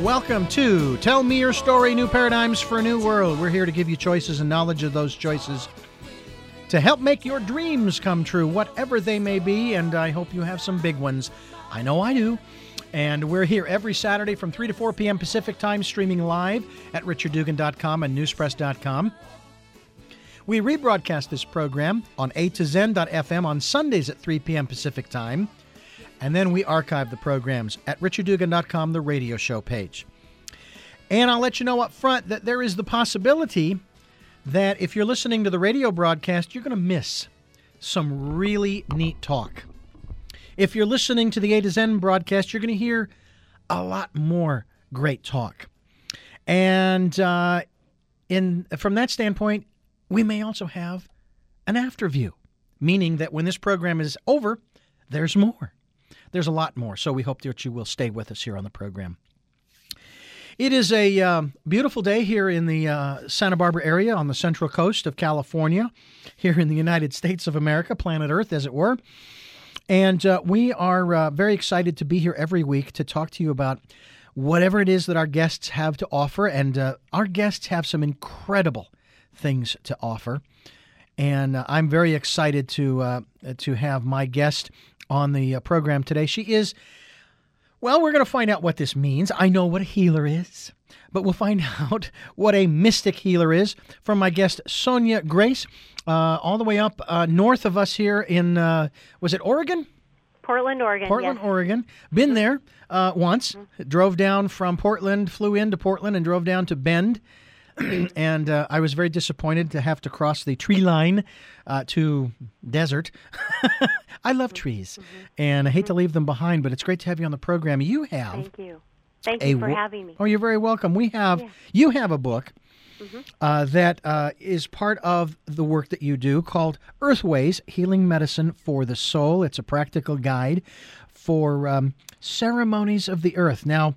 Welcome to Tell Me Your Story, New Paradigms for a New World. We're here to give you choices and knowledge of those choices to help make your dreams come true, whatever they may be, and I hope you have some big ones. I know I do. And we're here every Saturday from 3 to 4 p.m. Pacific Time, streaming live at richarddugan.com and newspress.com. We rebroadcast this program on A2Zen.fm on Sundays at 3 p.m. Pacific Time. And then we archive the programs at richarddugan.com, the radio show page. And I'll let you know up front that there is the possibility that if you're listening to the radio broadcast, you're going to miss some really neat talk. If you're listening to the A to Zen broadcast, you're going to hear a lot more great talk. And from that standpoint, we may also have an after view, meaning that when this program is over, there's more. There's a lot more, so we hope that you will stay with us here on the program. It is a beautiful day here in the Santa Barbara area on the central coast of California, here in the United States of America, planet Earth, as it were. And we are very excited to be here every week to talk to you about whatever it is that our guests have to offer. And our guests have some incredible things to offer. And I'm very excited to have my guest on the program today. She is, well, we're going to find out what this means. I know what a healer is, but we'll find out what a mystic healer is from my guest, Sonia Grace, all the way up north of us here in, was it Oregon? Portland, Oregon. Portland, yes. Oregon. Been there once. Drove down from Portland, flew into Portland, and drove down to Bend. And I was very disappointed to have to cross the tree line to desert. I love trees, and I hate to leave them behind, but it's great to have you on the program. You have... Thank you. Thank you for having me. Oh, you're very welcome. You have a book that is part of the work that you do called Earthways, Healing Medicine for the Soul. It's a practical guide for ceremonies of the earth. Now,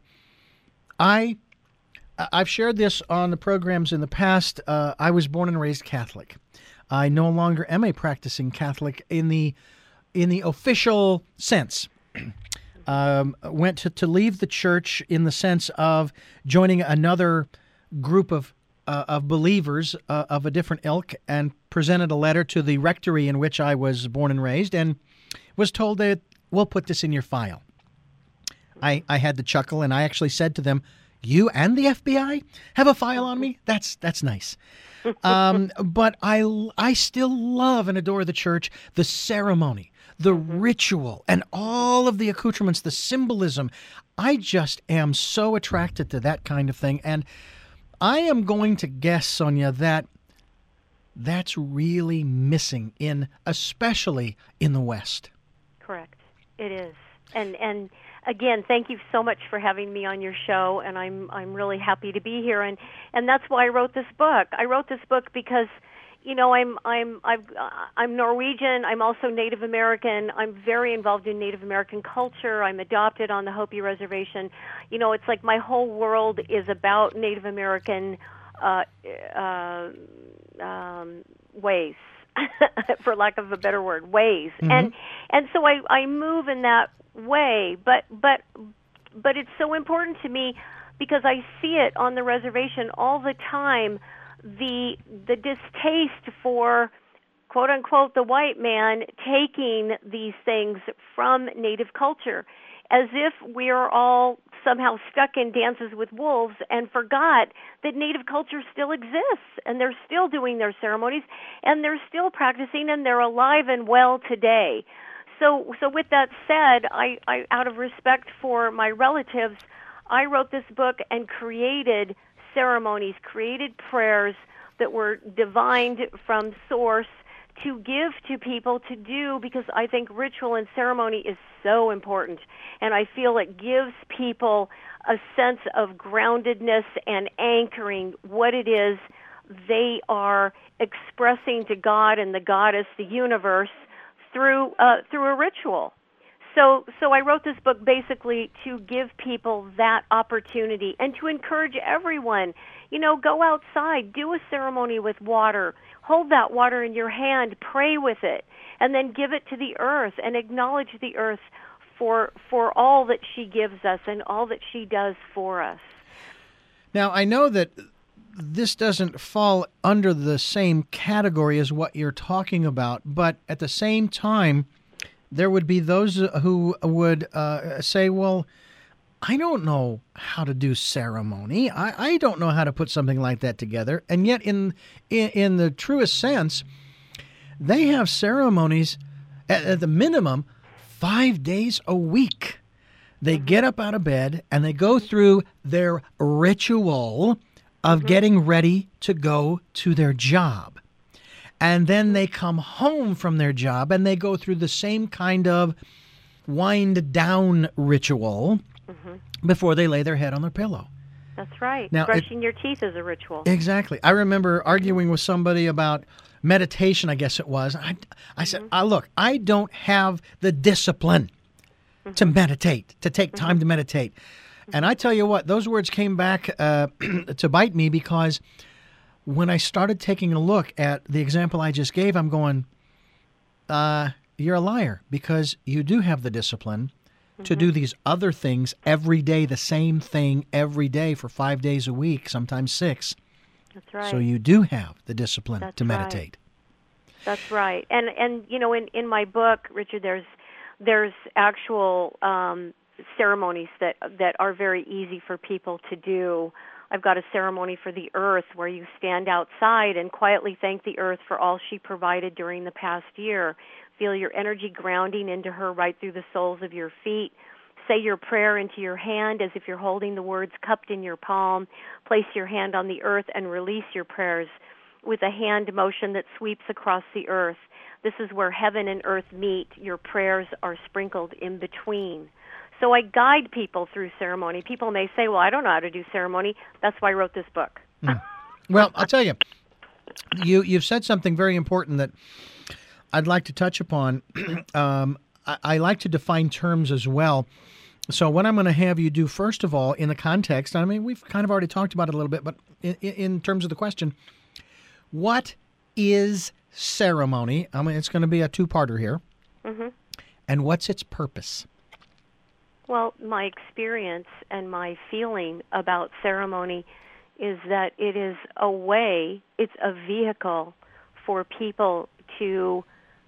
I've shared this on the programs in the past. I was born and raised Catholic. I no longer am a practicing Catholic in the official sense. Went to leave the church in the sense of joining another group of believers of a different ilk, and presented a letter to the rectory in which I was born and raised, and was told that we'll put this in your file. I had to chuckle, and I actually said to them, "You and the FBI have a file on me? That's nice." But I still love and adore the church, the ceremony, the ritual, and all of the accoutrements, the symbolism. I just am so attracted to that kind of thing. And I am going to guess, Sonia, that that's really missing especially in the West. Correct. It is. And again, thank you so much for having me on your show, and I'm really happy to be here, and that's why I wrote this book. I wrote this book because, I'm Norwegian. I'm also Native American. I'm very involved in Native American culture. I'm adopted on the Hopi Reservation. It's like my whole world is about Native American ways. For lack of a better word, ways, and so I move in that way, but it's so important to me because I see it on the reservation all the time. The distaste for, quote unquote, the white man taking these things from Native culture, as if we are all somehow stuck in Dances with Wolves and forgot that Native culture still exists, and they're still doing their ceremonies, and they're still practicing, and they're alive and well today. So with that said, I out of respect for my relatives, I wrote this book and created ceremonies, created prayers that were divined from source to give to people to do, because I think ritual and ceremony is so important, and I feel it gives people a sense of groundedness and anchoring what it is they are expressing to God and the goddess, the universe, through a ritual. So I wrote this book basically to give people that opportunity and to encourage everyone, go outside, do a ceremony with water, hold that water in your hand, pray with it, and then give it to the earth and acknowledge the earth for all that she gives us and all that she does for us. Now, I know that this doesn't fall under the same category as what you're talking about, but at the same time, there would be those who would say, well, I don't know how to do ceremony. I don't know how to put something like that together. And yet, in the truest sense, they have ceremonies at the minimum 5 days a week. They get up out of bed and they go through their ritual of getting ready to go to their job. And then they come home from their job and they go through the same kind of wind down ritual before they lay their head on their pillow. That's right. Now, brushing your teeth is a ritual. Exactly. I remember arguing with somebody about meditation, I guess it was. I said, look, I don't have the discipline to meditate, to take time to meditate. And I tell you what, those words came back to bite me, because when I started taking a look at the example I just gave, I'm going, you're a liar, because you do have the discipline to do these other things every day, the same thing every day for 5 days a week, sometimes 6. That's right. So you do have the discipline to meditate. That's right. And you know, in my book, Richard, there's actual ceremonies that are very easy for people to do. I've got a ceremony for the earth where you stand outside and quietly thank the earth for all she provided during the past year. Feel your energy grounding into her right through the soles of your feet. Say your prayer into your hand as if you're holding the words cupped in your palm. Place your hand on the earth and release your prayers with a hand motion that sweeps across the earth. This is where heaven and earth meet. Your prayers are sprinkled in between. So I guide people through ceremony. People may say, well, I don't know how to do ceremony. That's why I wrote this book. Well, I'll tell you, you've said something very important that I'd like to touch upon. I like to define terms as well. So what I'm going to have you do, first of all, in the context, I mean, we've kind of already talked about it a little bit, but in terms of the question, what is ceremony? I mean, it's going to be a two-parter here. And what's its purpose? Well, my experience and my feeling about ceremony is that it is a way, it's a vehicle for people to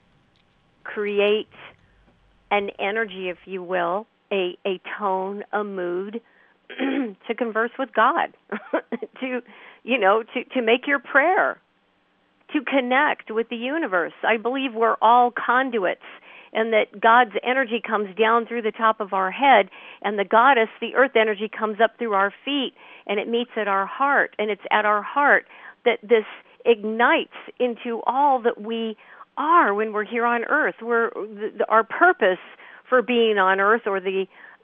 create an energy, if you will, a tone, a mood to converse with God, to make your prayer, to connect with the universe. I believe we're all conduits, and that God's energy comes down through the top of our head, and the goddess, the earth energy, comes up through our feet, and it meets at our heart. And it's at our heart that this ignites into all that we are when we're here on earth. Our purpose for being on earth, or the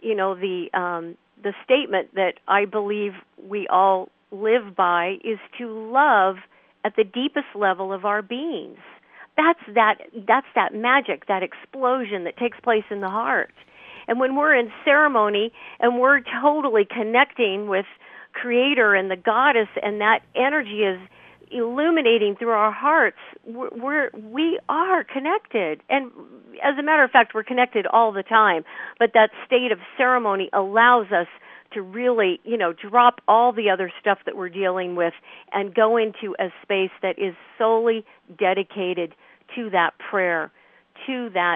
statement that I believe we all live by, is to love at the deepest level of our beings. That's that magic, that explosion that takes place in the heart. And when we're in ceremony and we're totally connecting with Creator and the Goddess, and that energy is illuminating through our hearts, we are connected. And as a matter of fact, we're connected all the time. But that state of ceremony allows us to really, drop all the other stuff that we're dealing with and go into a space that is solely dedicated to that prayer, to that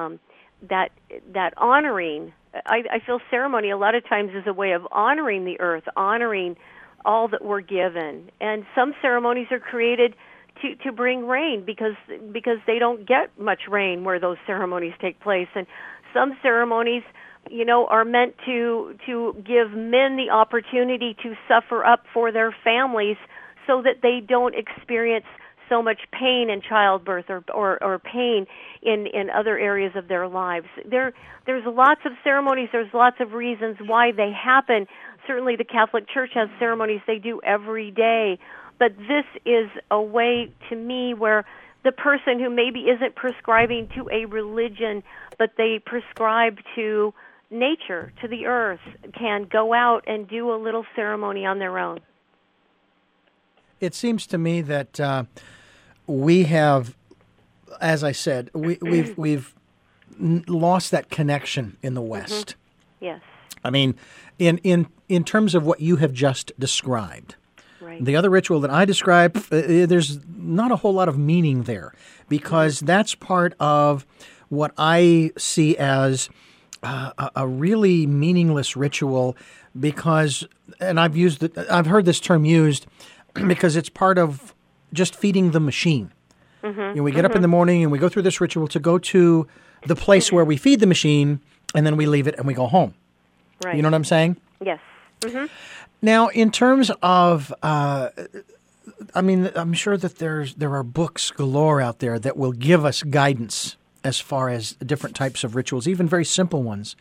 honoring. I feel ceremony a lot of times is a way of honoring the earth, honoring all that we're given. And some ceremonies are created to bring rain because they don't get much rain where those ceremonies take place. And some ceremonies, are meant to give men the opportunity to suffer up for their families so that they don't experience so much pain in childbirth or pain in other areas of their lives. There's lots of ceremonies, there's lots of reasons why they happen. Certainly the Catholic Church has ceremonies they do every day, but this is a way, to me, where the person who maybe isn't prescribing to a religion, but they prescribe to nature, to the earth, can go out and do a little ceremony on their own. It seems to me that we have, as I said, we've lost that connection in the West. Yes. I mean, in terms of what you have just described, Right. the other ritual that I described, there's not a whole lot of meaning there, because that's part of what I see as a really meaningless ritual. Because, and I've heard this term used because it's part of just feeding the machine. We get up in the morning and we go through this ritual to go to the place where we feed the machine, and then we leave it and we go home. Right. You know what I'm saying? Yes. Now, in terms of, I mean, I'm sure that there are books galore out there that will give us guidance as far as different types of rituals, even very simple ones.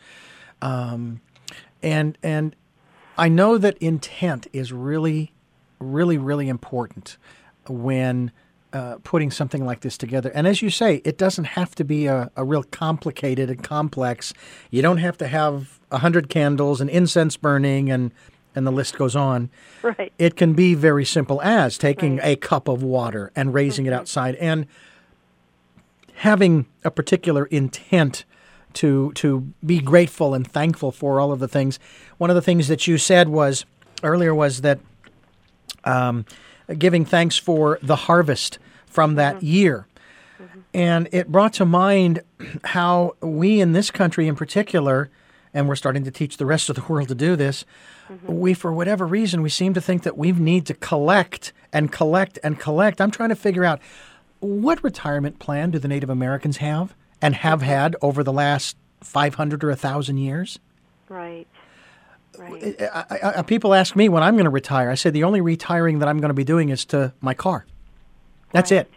And I know that intent is really, really, really important when putting something like this together. And as you say, it doesn't have to be a real complicated and complex. You don't have to have 100 candles and incense burning and the list goes on. Right. It can be very simple as taking a cup of water and raising it outside and having a particular intent to be grateful and thankful for all of the things. One of the things that you said earlier was that giving thanks for the harvest from that year. And it brought to mind how we in this country in particular, and we're starting to teach the rest of the world to do this, we, for whatever reason, we seem to think that we need to collect and collect and collect. I'm trying to figure out, what retirement plan do the Native Americans have and have had over the last 500 or 1,000 years? Right. People ask me when I'm going to retire. I say the only retiring that I'm going to be doing is to my car. That's it.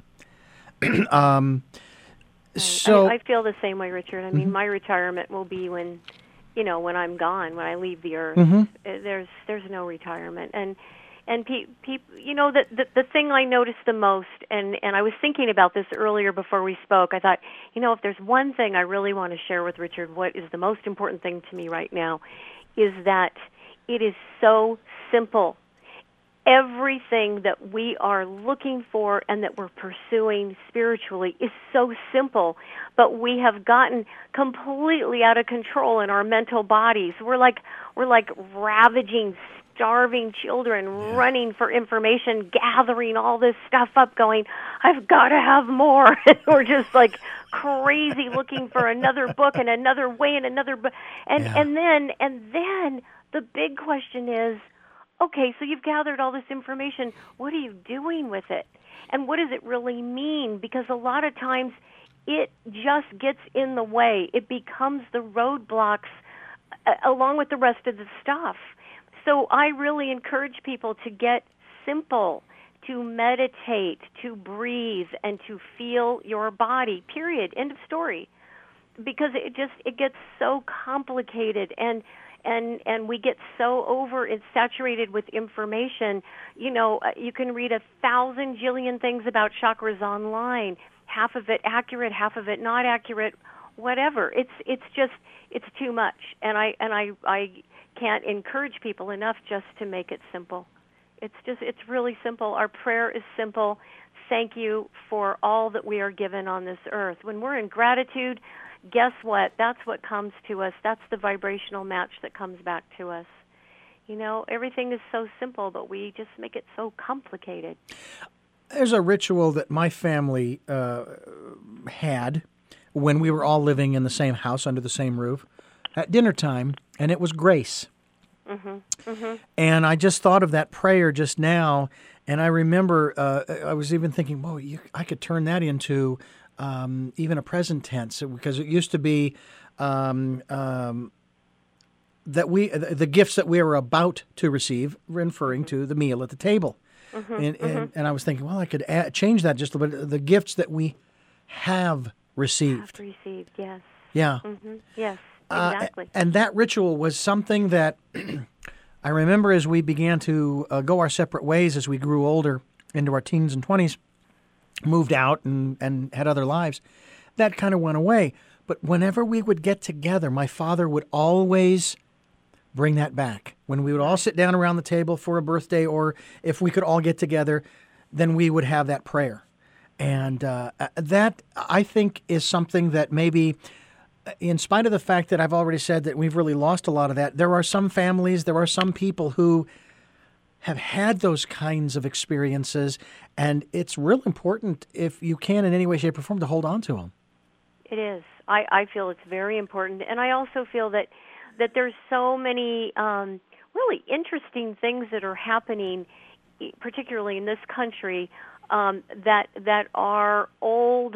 So I feel the same way, Richard. I mean, my retirement will be when I'm gone, when I leave the earth. There's no retirement, and people, the thing I noticed the most, and I was thinking about this earlier before we spoke. I thought, if there's one thing I really want to share with Richard, what is the most important thing to me right now, is that it is so simple. Everything that we are looking for and that we're pursuing spiritually is so simple, but we have gotten completely out of control in our mental bodies. We're like ravaging, starving children, running for information, gathering all this stuff up, going, I've got to have more. We're just like crazy looking for another book and another way and another book. And then the big question is, okay, so you've gathered all this information. What are you doing with it? And what does it really mean? Because a lot of times it just gets in the way. It becomes the roadblocks along with the rest of the stuff. So I really encourage people to get simple, to meditate, to breathe, and to feel your body, period, end of story. Because it gets so complicated and we get so saturated with information. You can read 1,000 jillion things about chakras online, half of it accurate, half of it not accurate, whatever. It's too much, and I can't encourage people enough just to make it simple. It's really simple. Our prayer is simple. Thank you for all that we are given on this earth. When we're in gratitude, guess what? That's what comes to us. That's the vibrational match that comes back to us. Everything is so simple, but we just make it so complicated. There's a ritual that my family had when we were all living in the same house under the same roof at dinner time, and it was grace. And I just thought of that prayer just now, and I remember I was even thinking, whoa, I could turn that into even a present tense, because it used to be that the gifts that we were about to receive, referring to the meal at the table. And I was thinking, well, I could change that just a little bit. The gifts that we have received. Yes. Yeah. Yes, exactly. And that ritual was something that I remember as we began to go our separate ways as we grew older into our teens and 20s, moved out and had other lives, that kind of went away. But whenever we would get together, my father would always bring that back. When we would all sit down around the table for a birthday, or if we could all get together, then we would have that prayer. And that, I think, is something that maybe in spite of the fact that I've already said that we've really lost a lot of that, there are some families, there are some people who have had those kinds of experiences, and it's real important, if you can in any way, shape, or form, to hold on to them. It is. I feel it's very important, and I also feel that there's so many really interesting things that are happening, particularly in this country, that are old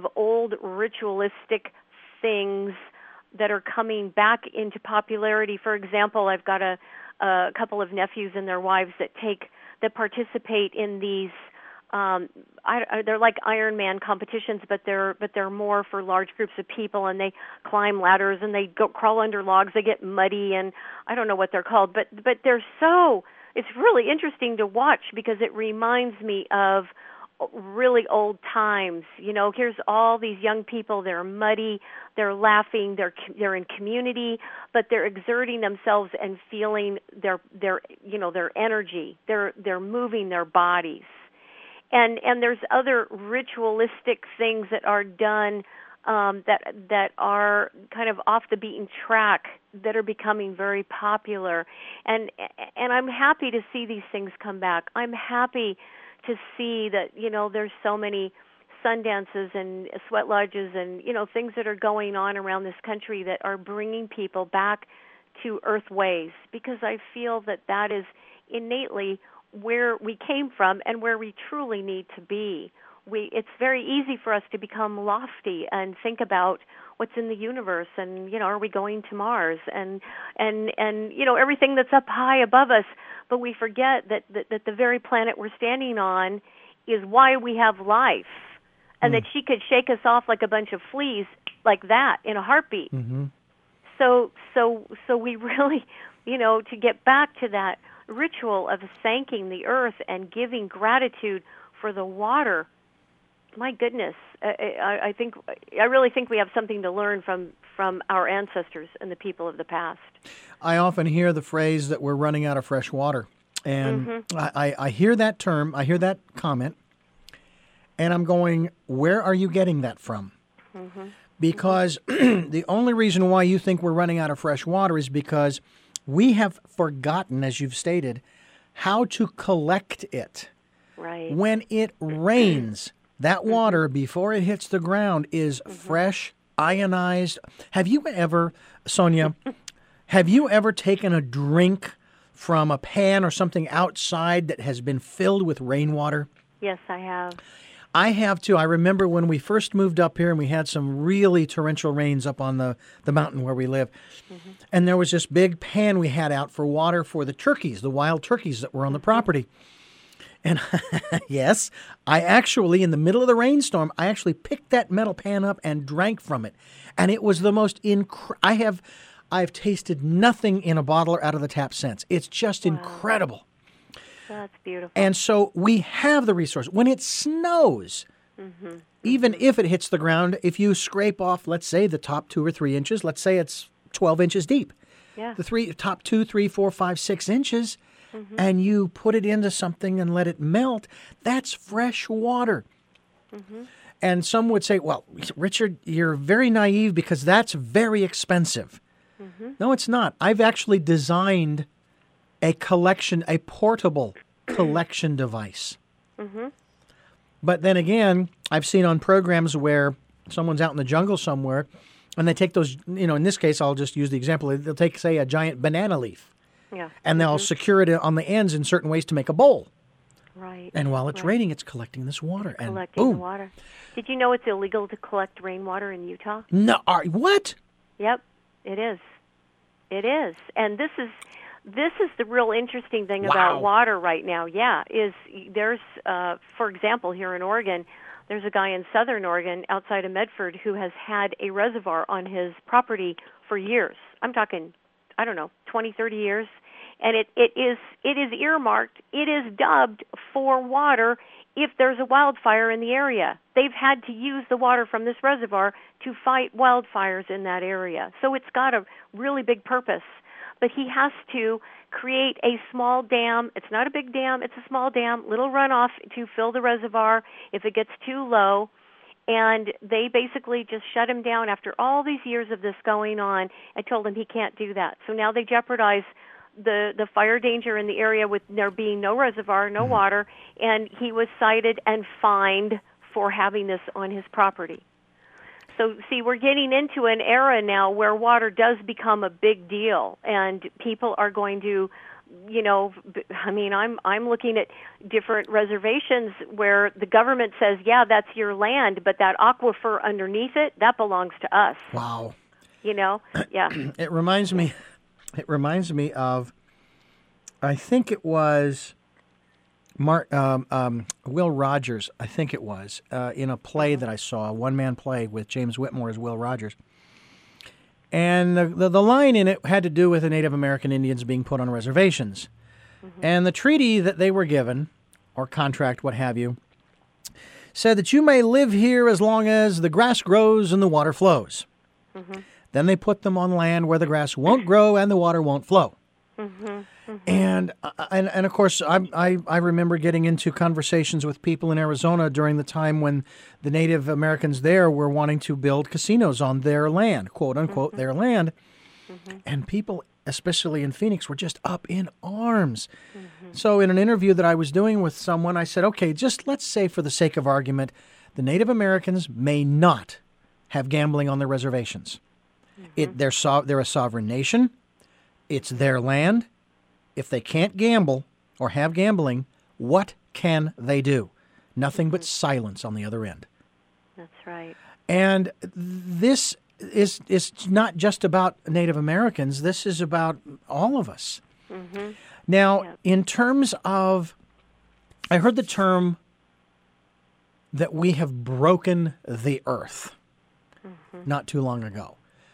ritualistic things that are coming back into popularity. For example, I've got a couple of nephews and their wives that participate in these. They're like Ironman competitions, but they're more for large groups of people, and they climb ladders and they go crawl under logs. They get muddy, and I don't know what they're called, but they're so. It's really interesting to watch because it reminds me of really old times. You know, here's all these young people. They're muddy. They're laughing. They're in community, but they're exerting themselves and feeling their energy. They're moving their bodies. And there's other ritualistic things that are done that are kind of off the beaten track that are becoming very popular. And I'm happy to see these things come back. I'm happy to see that, there's so many sun dances and sweat lodges and, things that are going on around this country that are bringing people back to earth ways, because I feel that is innately where we came from and where we truly need to be. It's very easy for us to become lofty and think about what's in the universe and, are we going to Mars and everything that's up high above us. But we forget that the very planet we're standing on is why we have life, and that she could shake us off like a bunch of fleas like that in a heartbeat. Mm-hmm. So we really, to get back to that ritual of thanking the earth and giving gratitude for the water. My goodness, I really think we have something to learn from our ancestors and the people of the past. I often hear the phrase that we're running out of fresh water, and I hear that term, I hear that comment, and I'm going, where are you getting that from? Mm-hmm. Because the only reason why you think we're running out of fresh water is because we have forgotten, as you've stated, how to collect it. Right. When it rains, that water, before it hits the ground, is fresh, ionized. Have you ever, Sonia, taken a drink from a pan or something outside that has been filled with rainwater? Yes, I have. I have too. I remember when we first moved up here and we had some really torrential rains up on the mountain where we live. Mm-hmm. And there was this big pan we had out for water for the turkeys, the wild turkeys that were on the property. And yes, I actually, in the middle of the rainstorm, I actually picked that metal pan up and drank from it. And it was the most I've tasted nothing in a bottle or out of the tap since. It's just incredible. That's beautiful. And so we have the resource. When it snows, even if it hits the ground, if you scrape off, let's say, the top 2 or 3 inches, let's say it's 12 inches deep. Yeah. The top 2, 3, 4, 5, 6 inches, and you put it into something and let it melt, that's fresh water. Mm-hmm. And some would say, well, Richard, you're very naive because that's very expensive. Mm-hmm. No, it's not. I've actually designed a portable collection device. Mm-hmm. But then again, I've seen on programs where someone's out in the jungle somewhere and they take those, in this case, I'll just use the example. They'll take, say, a giant banana leaf. Yeah. And they'll secure it on the ends in certain ways to make a bowl. Right. And while it's raining, it's collecting this water. Collecting the water. Did you know it's illegal to collect rainwater in Utah? No. What? Yep, it is. It is. And this is the real interesting thing about water right now. Yeah, there's, for example, here in Oregon, there's a guy in southern Oregon outside of Medford who has had a reservoir on his property for years. I'm talking, 20, 30 years. And it is earmarked, it is dubbed for water if there's a wildfire in the area. They've had to use the water from this reservoir to fight wildfires in that area. So it's got a really big purpose. But he has to create a small dam. It's not a big dam. It's a small dam, little runoff to fill the reservoir if it gets too low. And they basically just shut him down after all these years of this going on and told him he can't do that. So now they jeopardize the fire danger in the area with there being no reservoir, no water, and he was cited and fined for having this on his property. So, see, we're getting into an era now where water does become a big deal, and people are going to, I mean, I'm looking at different reservations where the government says, yeah, that's your land, but that aquifer underneath it, that belongs to us. Wow. Yeah. It reminds me of, I think it was Will Rogers, I think it was, in a play that I saw, a one-man play with James Whitmore as Will Rogers. And the line in it had to do with the Native American Indians being put on reservations. Mm-hmm. And the treaty that they were given, or contract, what have you, said that you may live here as long as the grass grows and the water flows. Mm-hmm. Then they put them on land where the grass won't grow and the water won't flow. Mm-hmm. Mm-hmm. And of course, I remember getting into conversations with people in Arizona during the time when the Native Americans there were wanting to build casinos on their land, quote unquote, their land. Mm-hmm. And people, especially in Phoenix, were just up in arms. Mm-hmm. So in an interview that I was doing with someone, I said, okay, just let's say for the sake of argument, the Native Americans may not have gambling on their reservations. Mm-hmm. They're a sovereign nation. It's their land. If they can't gamble or have gambling, what can they do? Nothing but silence on the other end. That's right. And this is not just about Native Americans. This is about all of us. Mm-hmm. Now, in terms of, I heard the term that we have broken the earth not too long ago.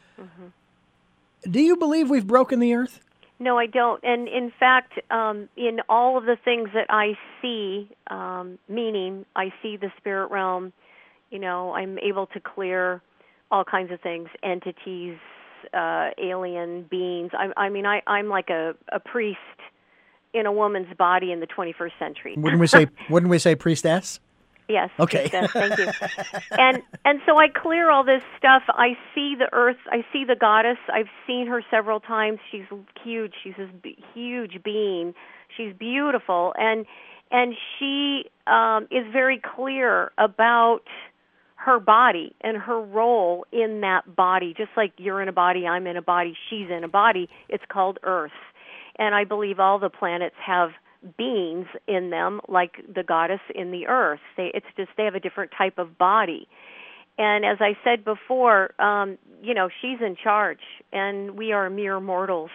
Mm-hmm. Do you believe we've broken the earth? No, I don't. And in fact, in all of the things that I see, meaning I see the spirit realm, I'm able to clear all kinds of things, entities, alien beings. I'm like a priest in a woman's body in the 21st century. Wouldn't we say priestess? Yes. Okay. Thank you. And so I clear all this stuff. I see the earth. I see the goddess. I've seen her several times. She's huge. She's this huge being. She's beautiful, and she is very clear about her body and her role in that body. Just like you're in a body, I'm in a body, she's in a body. It's called Earth, and I believe all the planets have beings in them, like the goddess in the earth. They have a different type of body. And as I said before, she's in charge, and we are mere mortals.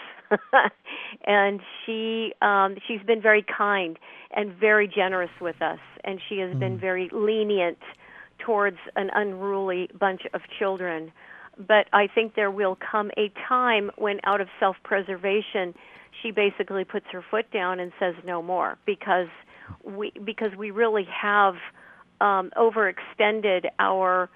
And she's been very kind and very generous with us, and she has been very lenient towards an unruly bunch of children. But I think there will come a time when, out of self-preservation, she basically puts her foot down and says no more, because we really have overextended our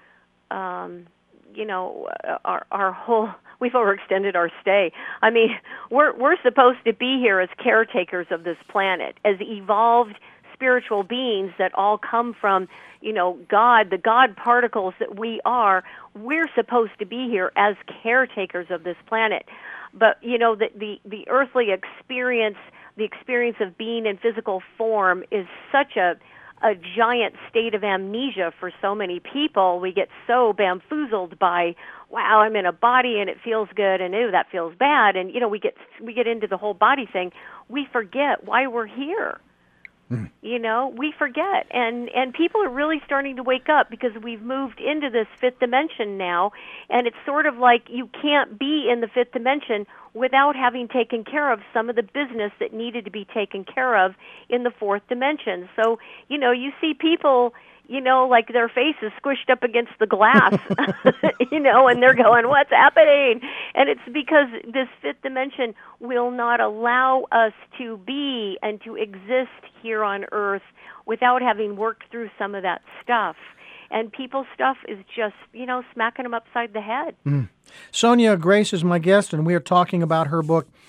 we've overextended our stay. I mean, we're supposed to be here as caretakers of this planet, as evolved spiritual beings that all come from, God, the God particles that we are. We're supposed to be here as caretakers of this planet. But, the earthly experience, the experience of being in physical form is such a giant state of amnesia for so many people. We get so bamboozled by, wow, I'm in a body and it feels good, and ooh, that feels bad. And, we get into the whole body thing. We forget why we're here. We forget, and people are really starting to wake up, because we've moved into this fifth dimension now, and it's sort of like you can't be in the fifth dimension without having taken care of some of the business that needed to be taken care of in the fourth dimension. So, you see people, like their face is squished up against the glass, and they're going, what's happening? And it's because this fifth dimension will not allow us to be and to exist here on Earth without having worked through some of that stuff. And people's stuff is just, smacking them upside the head. Sonia Grace is my guest, and we are talking about her book,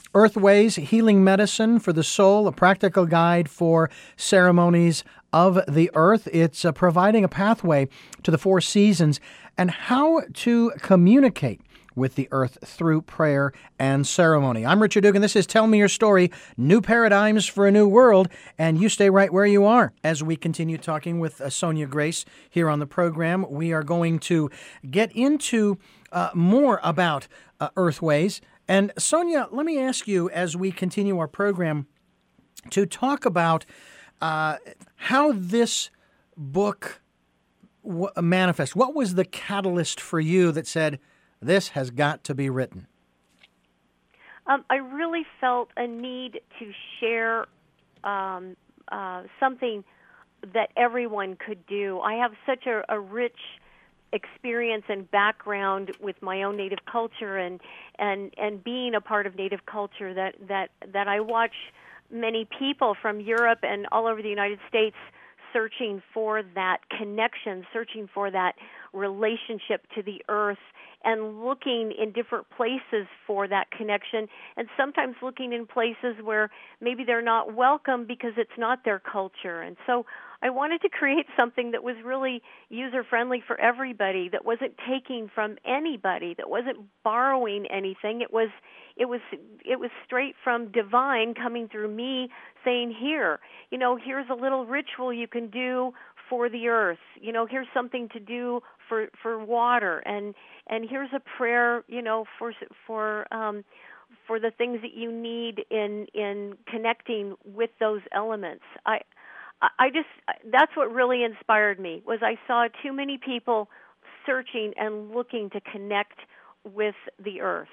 Earthways, Healing Medicine for the Soul, a practical guide for ceremonies of the earth. It's providing a pathway to the 4 seasons and how to communicate with the earth through prayer and ceremony. I'm Richard Dugan. This is Tell Me Your Story, New Paradigms for a New World, and you stay right where you are. As we continue talking with Sonia Grace here on the program, we are going to get into more about Earthways. And Sonia, let me ask you, as we continue our program, to talk about how this book manifests. What was the catalyst for you that said, this has got to be written? I really felt a need to share something that everyone could do. I have such a rich experience and background with my own Native culture and being a part of Native culture that I watch many people from Europe and all over the United States searching for that connection, searching for that relationship to the earth, and looking in different places for that connection, and sometimes looking in places where maybe they're not welcome because it's not their culture. And so I wanted to create something that was really user-friendly for everybody, that wasn't taking from anybody, that wasn't borrowing anything. It was straight from divine coming through me, saying, here's a little ritual you can do for the earth. Here's something to do for water, and here's a prayer, for the things that you need in connecting with those elements. That's what really inspired me, was I saw too many people searching and looking to connect with the earth.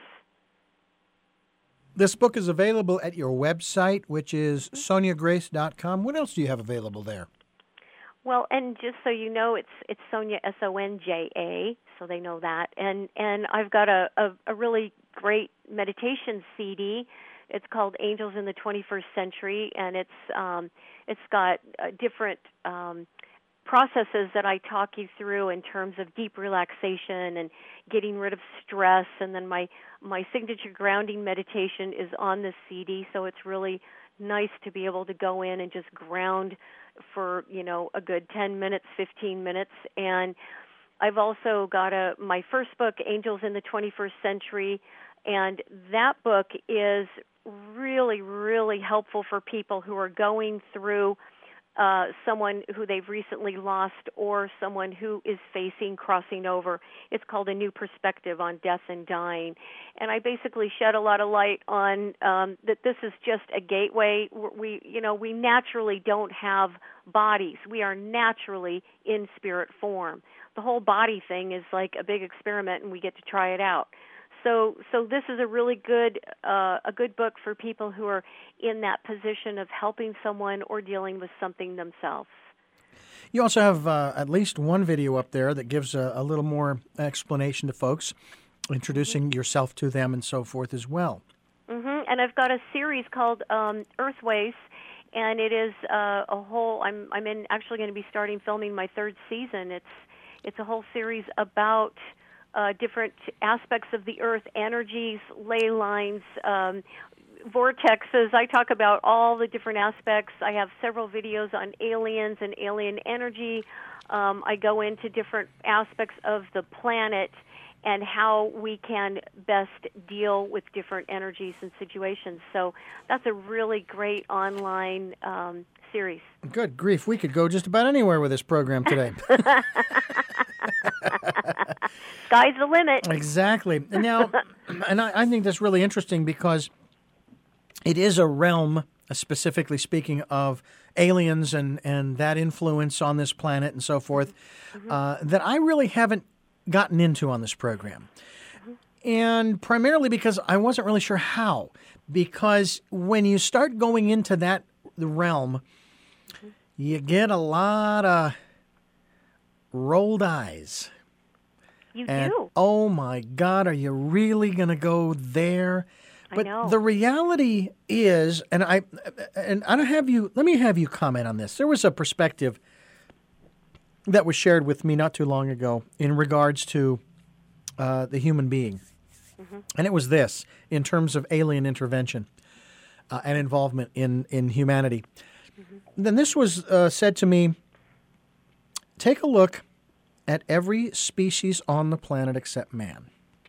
This book is available at your website, which is soniagrace.com. What else do you have available there? Well, and just so you know, it's Sonia, Sonja, so they know that. And I've got a really great meditation CD. It's called Angels in the 21st Century, and it's got different processes that I talk you through in terms of deep relaxation and getting rid of stress. And then my signature grounding meditation is on this CD, so it's really nice to be able to go in and just ground for, a good 10 minutes, 15 minutes. And I've also got my first book, Angels in the 21st Century, and that book is really, really helpful for people who are going through someone who they've recently lost or someone who is facing crossing over. It's called A New Perspective on Death and Dying. And I basically shed a lot of light on that this is just a gateway. We naturally don't have bodies. We are naturally in spirit form. The whole body thing is like a big experiment, and we get to try it out. So this is a really good book for people who are in that position of helping someone or dealing with something themselves. You also have at least one video up there that gives a little more explanation to folks, introducing yourself to them and so forth as well. Mm-hmm. And I've got a series called Earthways, and it is a whole. I'm actually going to be starting filming my 3rd season. It's a whole series about different aspects of the earth, energies, ley lines, vortexes. I talk about all the different aspects. I have several videos on aliens and alien energy. I go into different aspects of the planet and how we can best deal with different energies and situations. So that's a really great online series. Good grief, we could go just about anywhere with this program today. Sky's the limit. Exactly. Now, and I think that's really interesting because it is a realm, specifically speaking of aliens and that influence on this planet and so forth, that I really haven't gotten into on this program. And primarily because I wasn't really sure how. Because when you start going into that realm, you get a lot of rolled eyes. You and, do. Oh my God, are you really going to go there? But I know. The reality is, and I don't have you. Let me have you comment on this. There was a perspective that was shared with me not too long ago in regards to the human being, And it was this, in terms of alien intervention and involvement in humanity. Then this was said to me, take a look at every species on the planet except man.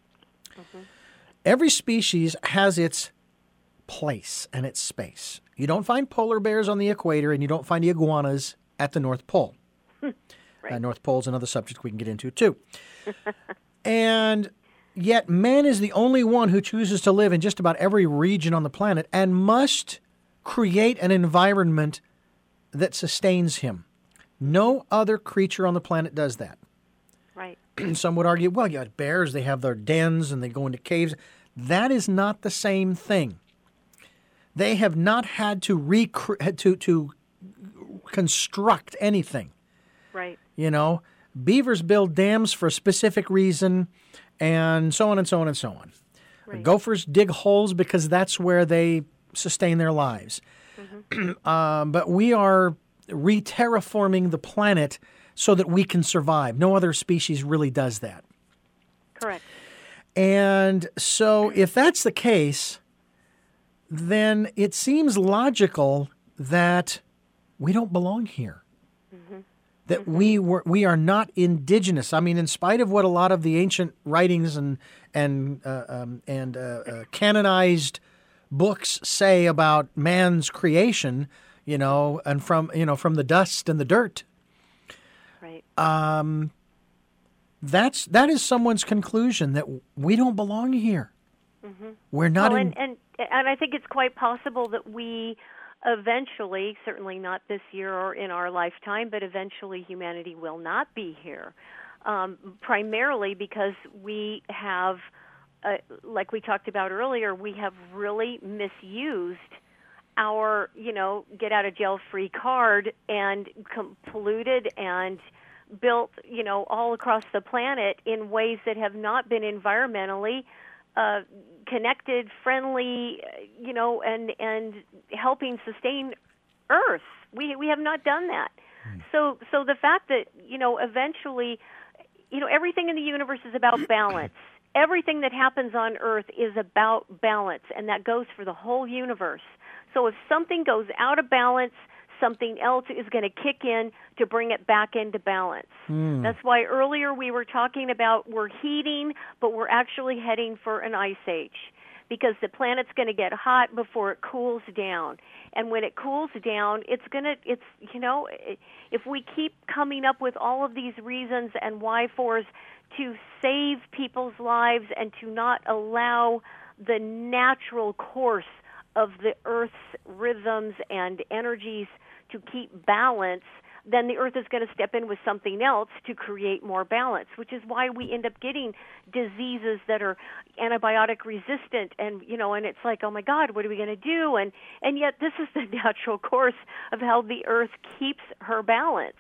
Every species has its place and its space. You don't find polar bears on the equator, and you don't find iguanas at the North Pole. Right. North Pole is another subject we can get into, too. And yet man is the only one who chooses to live in just about every region on the planet and must create an environment that sustains him. No other creature on the planet does that. Right. Some would argue, well, you got bears, they have their dens and they go into caves. That is not the same thing. They have not had to to construct anything. Right. You know, beavers build dams for a specific reason, and so on and so on and so on. Right. Gophers dig holes because that's where they sustain their lives. But we are re-terraforming the planet so that we can survive. No other species really does that. Correct. And so if that's the case, then it seems logical that we don't belong here. That we are not indigenous. I mean, in spite of what a lot of the ancient writings and canonized books say about man's creation, you know, and from the dust and the dirt. Right. That is someone's conclusion that we don't belong here. We're not. Well, and I think it's quite possible that we eventually, certainly not this year or in our lifetime, but eventually humanity will not be here. Primarily because we have, like we talked about earlier, we have really misused our, get out of jail free card and polluted and built, all across the planet in ways that have not been environmentally connected, friendly, and helping sustain Earth. We have not done that. So the fact that, eventually, everything in the universe is about balance. Everything that happens on Earth is about balance, and that goes for the whole universe. So if something goes out of balance, something else is going to kick in to bring it back into balance. That's why earlier we were talking about we're heating, but we're actually heading for an ice age, because the planet's going to get hot before it cools down. And when it cools down, if we keep coming up with all of these reasons and why-fors to save people's lives and to not allow the natural course of the Earth's rhythms and energies to keep balance, then the Earth is going to step in with something else to create more balance, which is why we end up getting diseases that are antibiotic resistant, and and it's like, oh my God, what are we going to do? And yet this is the natural course of how the Earth keeps her balance.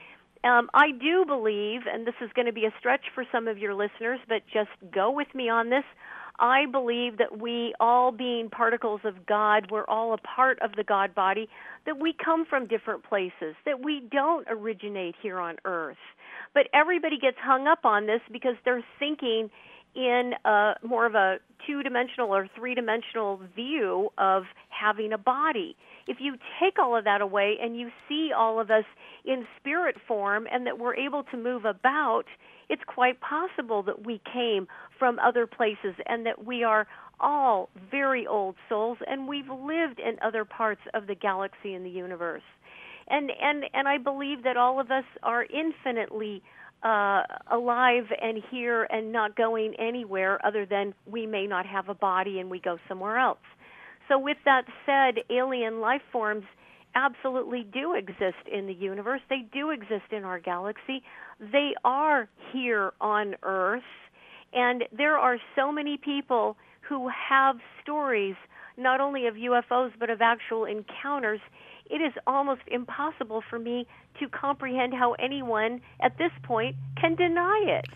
I do believe, and this is going to be a stretch for some of your listeners, but just go with me on this. I believe that we, all being particles of God, we're all a part of the God body, that we come from different places, that we don't originate here on Earth. But everybody gets hung up on this because they're thinking in more of a two-dimensional or three-dimensional view of having a body. If you take all of that away and you see all of us in spirit form and that we're able to move about, it's quite possible that we came from other places and that we are all very old souls and we've lived in other parts of the galaxy and the universe. And I believe that all of us are infinitely alive and here and not going anywhere other than we may not have a body and we go somewhere else. So with that said, alien life forms absolutely do exist in the universe. They do exist in our galaxy. They are here on Earth. And there are so many people who have stories not only of UFOs but of actual encounters. It is almost impossible for me to comprehend how anyone at this point can deny it.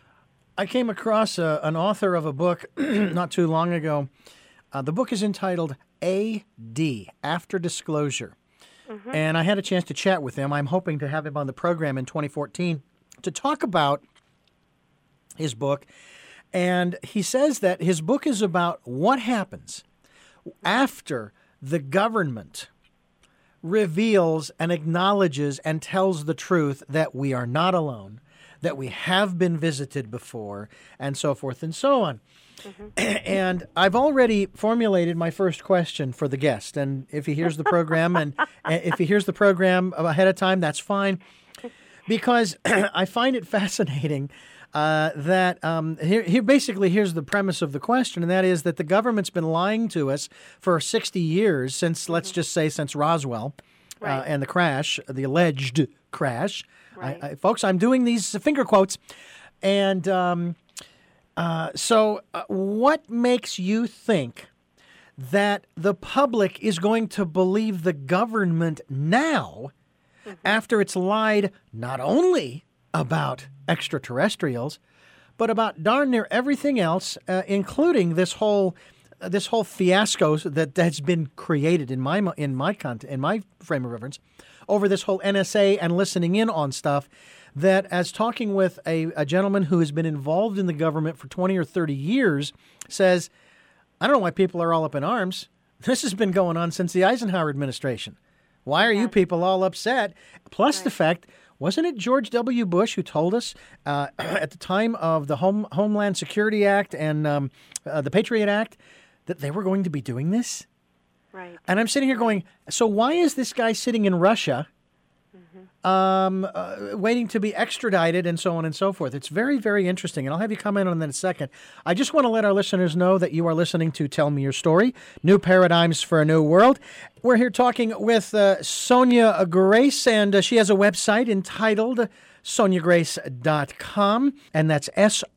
I came across an author of a book not too long ago. The book is entitled A.D., After Disclosure. And I had a chance to chat with him. I'm hoping to have him on the program in 2014 to talk about his book And he says that his book is about what happens after the government reveals and acknowledges and tells the truth that we are not alone, that we have been visited before, and so forth and so on. And I've already formulated my first question for the guest. And if he hears the program and if he hears the program ahead of time, that's fine. Because I find it fascinating that here's the premise of the question, and that is that the government's been lying to us for 60 years since, let's just say, since Roswell and the crash, the alleged crash. Right. Folks, I'm doing these finger quotes. And so what makes you think that the public is going to believe the government now after it's lied not only about extraterrestrials, but about darn near everything else, including this whole fiasco that's been created in my frame of reference over this whole NSA and listening in on stuff? That, as talking with a gentleman who has been involved in the government for 20 or 30 years, says, I don't know why people are all up in arms. This has been going on since the Eisenhower administration. Why are you people all upset? Plus the fact, wasn't it George W. Bush who told us at the time of the Homeland Security Act and the Patriot Act that they were going to be doing this? Right. And I'm sitting here going, so why is this guy sitting in Russia waiting to be extradited and so on and so forth? It's very, very interesting, and I'll have you comment on that in a second. I just want to let our listeners know that you are listening to Tell Me Your Story, New Paradigms for a New World. We're here talking with Sonja Grace, and she has a website entitled SonjaGrace.com, and that's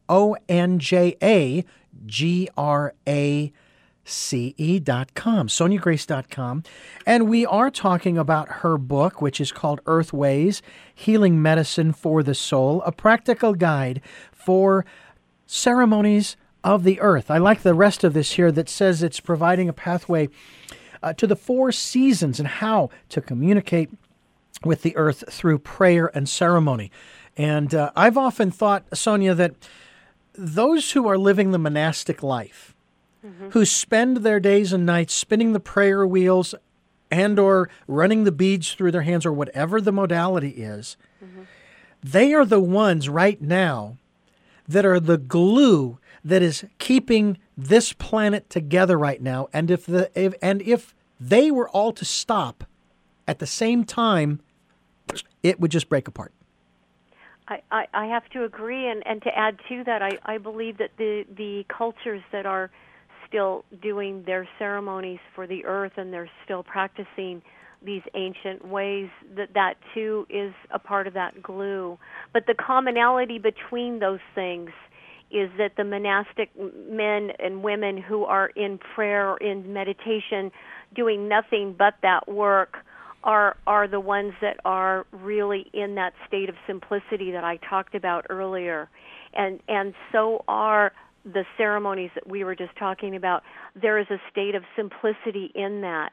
SonjaGrace.com, SonjaGrace.com. And we are talking about her book, which is called Earthways, Healing Medicine for the Soul, a practical guide for ceremonies of the earth. I like the rest of this here that says it's providing a pathway to the 4 seasons and how to communicate with the earth through prayer and ceremony. And I've often thought, Sonja, that those who are living the monastic life, who spend their days and nights spinning the prayer wheels and or running the beads through their hands or whatever the modality is, they are the ones right now that are the glue that is keeping this planet together right now. And if they were all to stop at the same time, it would just break apart. I have to agree, and to add to that, I believe that the cultures that are still doing their ceremonies for the earth and they're still practicing these ancient ways, that too is a part of that glue. But the commonality between those things is that the monastic men and women who are in prayer or in meditation doing nothing but that work are the ones that are really in that state of simplicity that I talked about earlier. And so are the ceremonies that we were just talking about. There is a state of simplicity in that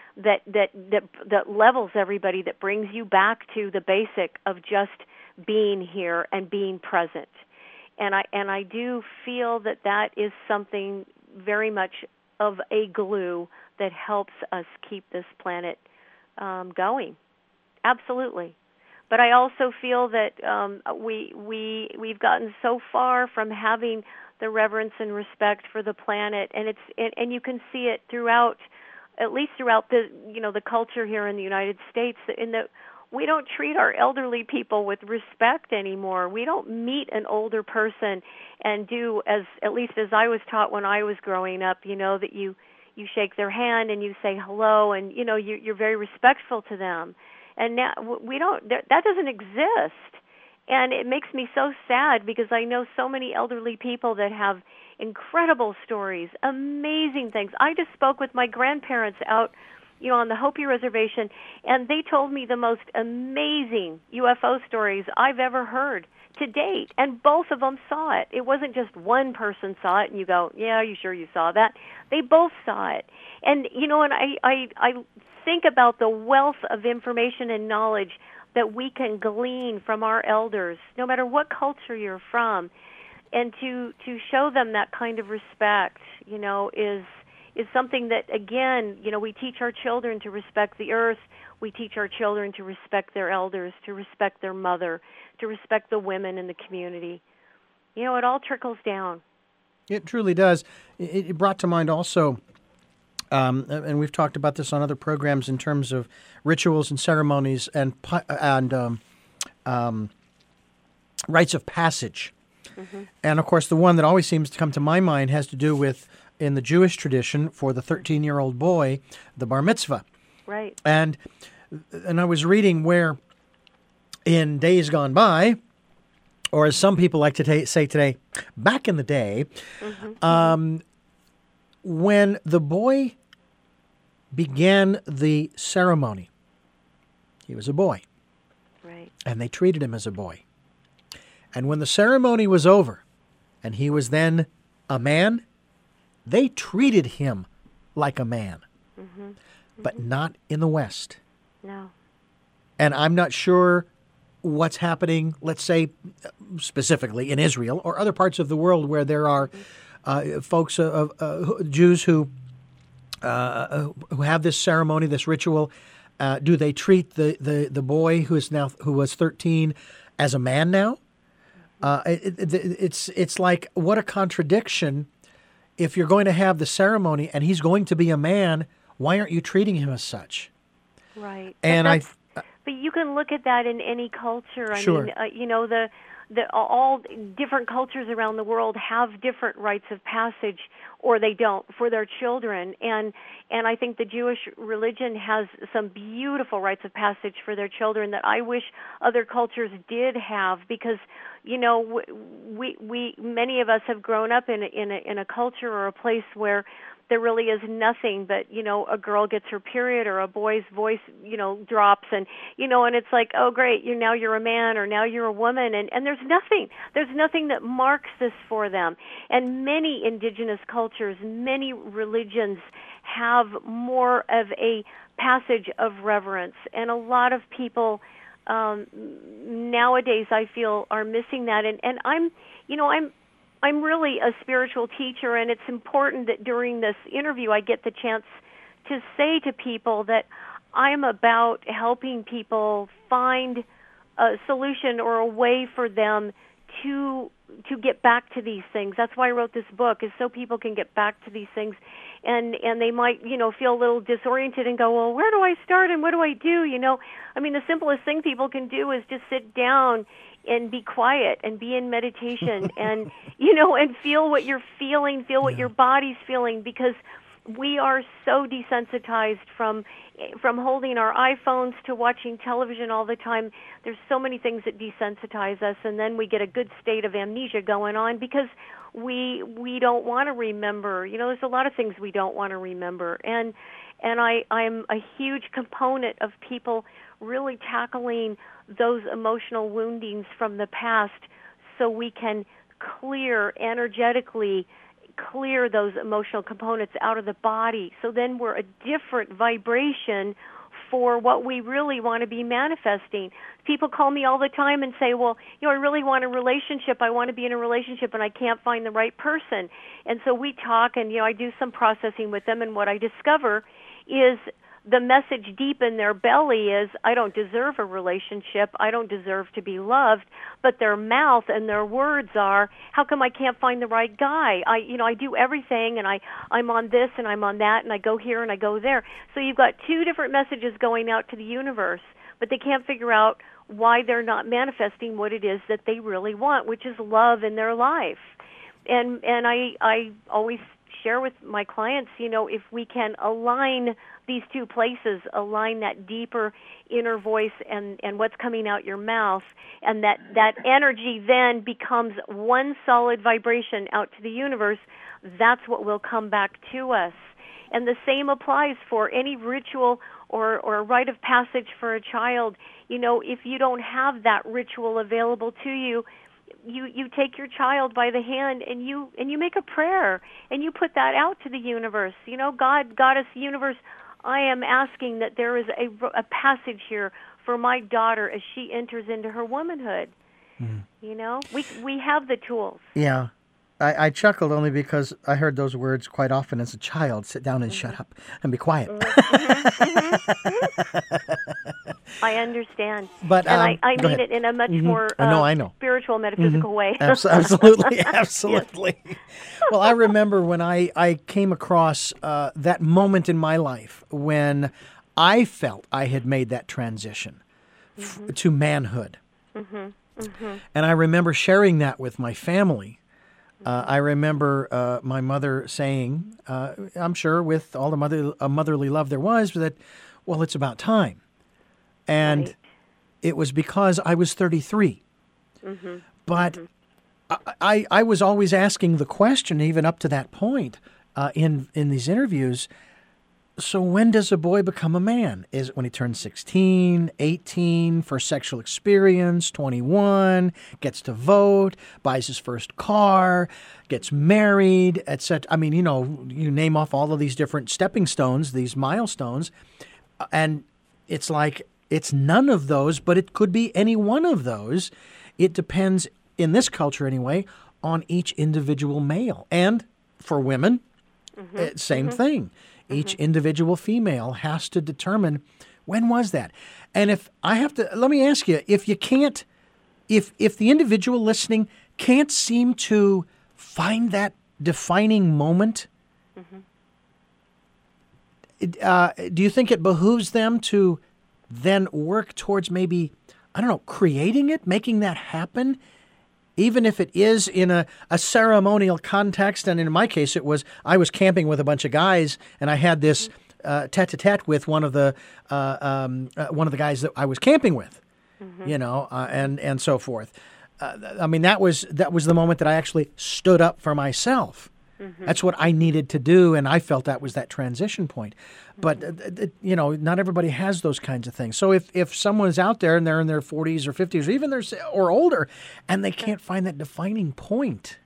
levels everybody, that brings you back to the basic of just being here and being present. And I do feel that is something very much of a glue that helps us keep this planet going. Absolutely. But I also feel that we've gotten so far from having the reverence and respect for the planet, and you can see it throughout, at least throughout the culture here in the United States, in that we don't treat our elderly people with respect anymore. We don't meet an older person and do, at least as I was taught when I was growing up, that you shake their hand and you say hello, and you're very respectful to them. And now we don't. That doesn't exist, and it makes me so sad because I know so many elderly people that have incredible stories, amazing things. I just spoke with my grandparents out, on the Hopi Reservation, and they told me the most amazing UFO stories I've ever heard to date, and both of them saw it. It wasn't just one person saw it, and you go, yeah, are you sure you saw that? They both saw it. And, and I think about the wealth of information and knowledge that we can glean from our elders, no matter what culture you're from. to show them that kind of respect, is something that, again, we teach our children to respect the earth. We teach our children to respect their elders, to respect their mother, to respect the women in the community. It all trickles down. It truly does. It brought to mind also, and we've talked about this on other programs in terms of rituals and ceremonies and rites of passage. Mm-hmm. And, of course, the one that always seems to come to my mind has to do with, in the Jewish tradition, for the 13-year-old boy, the bar mitzvah. Right. And I was reading where in days gone by, or as some people like to say today, back in the day, mm-hmm. When the boy began the ceremony, he was a boy. Right. And they treated him as a boy. And when the ceremony was over and he was then a man, they treated him like a man. Mm-hmm. Mm-hmm. But not in the West. No. And I'm not sure what's happening, let's say, specifically in Israel or other parts of the world where there are folks, Jews who have this ceremony, this ritual. Do they treat the boy who was 13 as a man now? It's like, what a contradiction. If you're going to have the ceremony and he's going to be a man, why aren't you treating him as such? Right. And but you can look at that in any culture. I sure. mean, all different cultures around the world have different rites of passage, or they don't, for their children. And I think the Jewish religion has some beautiful rites of passage for their children that I wish other cultures did have, because we many of us have grown up in a culture or a place where there really is nothing but, a girl gets her period or a boy's voice, drops, and it's like, oh, great, you're a man, or now you're a woman, and there's nothing that marks this for them. And many indigenous cultures, many religions have more of a passage of reverence, and a lot of people nowadays, I feel, are missing that. And I'm really a spiritual teacher, and it's important that during this interview I get the chance to say to people that I'm about helping people find a solution or a way for them to get back to these things. That's why I wrote this book, is so people can get back to these things. And they might, feel a little disoriented and go, well, where do I start and what do I do? I mean, the simplest thing people can do is just sit down and be quiet and be in meditation and, and feel what you're feeling, feel what your body's feeling, because we are so desensitized from holding our iPhones to watching television all the time. There's so many things that desensitize us, and then we get a good state of amnesia going on because we don't want to remember. There's a lot of things we don't want to remember, and I'm a huge component of people really tackling those emotional woundings from the past so we can energetically clear those emotional components out of the body. So then we're a different vibration for what we really want to be manifesting. People call me all the time and say, well, I really want a relationship. I want to be in a relationship and I can't find the right person. And so we talk, and, I do some processing with them, and what I discover is the message deep in their belly is, I don't deserve a relationship, I don't deserve to be loved, but their mouth and their words are, how come I can't find the right guy? I do everything, and I'm on this and I'm on that, and I go here and I go there. So you've got two different messages going out to the universe, but they can't figure out why they're not manifesting what it is that they really want, which is love in their life. And I always share with my clients, if we can align these two places, align that deeper inner voice and what's coming out your mouth, and that energy then becomes one solid vibration out to the universe, that's what will come back to us. And the same applies for any ritual or a rite of passage for a child. If you don't have that ritual available to you, you take your child by the hand and you make a prayer and you put that out to the universe. God, Goddess, universe, I am asking that there is a passage here for my daughter as she enters into her womanhood. Mm. You know, we have the tools. Yeah. I chuckled only because I heard those words quite often as a child. Sit down and shut up and be quiet. I understand. But and I go mean ahead. it in a much more I know. spiritual, metaphysical way. Absolutely, absolutely. Well, I remember when I came across that moment in my life when I felt I had made that transition to manhood. And I remember sharing that with my family. I remember my mother saying, I'm sure with all the motherly love there was, that, well, it's about time. And it was because I was 33. But I was always asking the question, even up to that point in these interviews, so when does a boy become a man? Is it when he turns 16, 18, first sexual experience, 21, gets to vote, buys his first car, gets married, etc.? I mean, you know, you name off all of these different stepping stones, these milestones, and it's like it's none of those, but it could be any one of those. It depends, in this culture anyway, on each individual male. And for women, same thing. Each individual female has to determine, when was that? And if I have to, let me ask you, if you can't, if the individual listening can't seem to find that defining moment, do you think it behooves them to then work towards maybe, I don't know, creating it, making that happen? Even if it is in a ceremonial context, and in my case, I was camping with a bunch of guys, and I had this tete-a-tete with one of the guys that I was camping with, you know, and so forth. I mean, that was the moment that I actually stood up for myself. That's what I needed to do, and I felt that was that transition point. But, you know, not everybody has those kinds of things. So if someone is out there and they're in their 40s or 50s or even or older, and they can't find that defining point,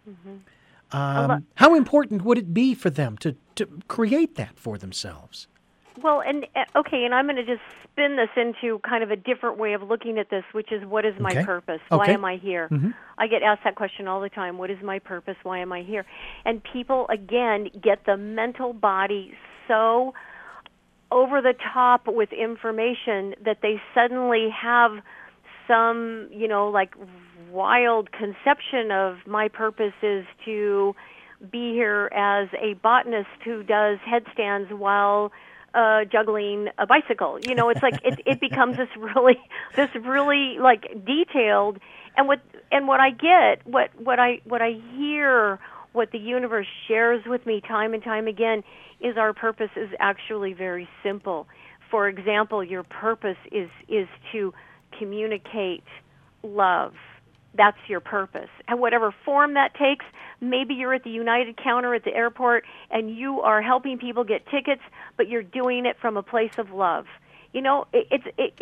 how important would it be for them to create that for themselves? Well, and okay, and I'm going to just spin this into kind of a different way of looking at this, which is, what is my purpose? Why am I here? I get asked that question all the time. What is my purpose? Why am I here? And people, again, get the mental body so over the top with information that they suddenly have some, you know, like wild conception of my purpose is to be here as a botanist who does headstands while juggling a bicycle. You know, it's like it becomes this really like detailed. And what I get, what I hear, what the universe shares with me time and time again is our purpose is actually very simple. For example, your purpose is to communicate love. That's your purpose. And whatever form that takes, maybe you're at the United counter at the airport and you are helping people get tickets, but you're doing it from a place of love. You know, it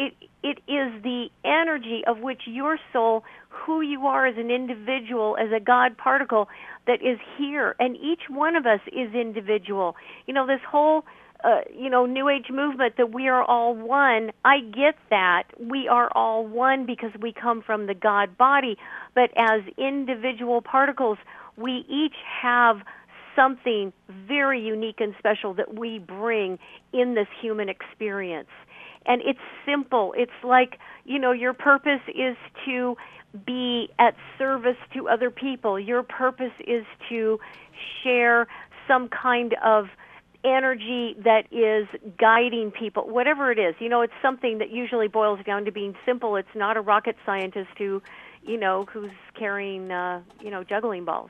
is the energy of which your soul, who you are as an individual, as a God particle, that is here. And each one of us is individual. You know, this whole New Age movement that we are all one, I get that. We are all one because we come from the God body. But as individual particles, we each have something very unique and special that we bring in this human experience. And it's simple. It's like, you know, your purpose is to be at service to other people. Your purpose is to share some kind of energy that is guiding people, whatever it is. You know, it's something that usually boils down to being simple. It's not a rocket scientist who, you know, who's carrying, juggling balls.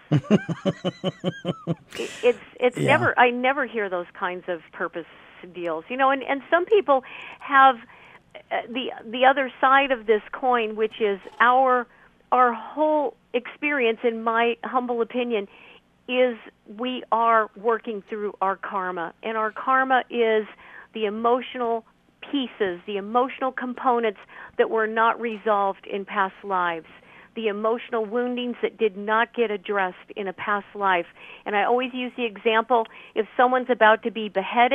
I never hear those kinds of purpose deals, you know, and some people have the other side of this coin, which is our whole experience, in my humble opinion, is we are working through our karma. And our karma is the emotional pieces, the emotional components that were not resolved in past lives, the emotional woundings that did not get addressed in a past life. And I always use the example, if someone's about to be beheaded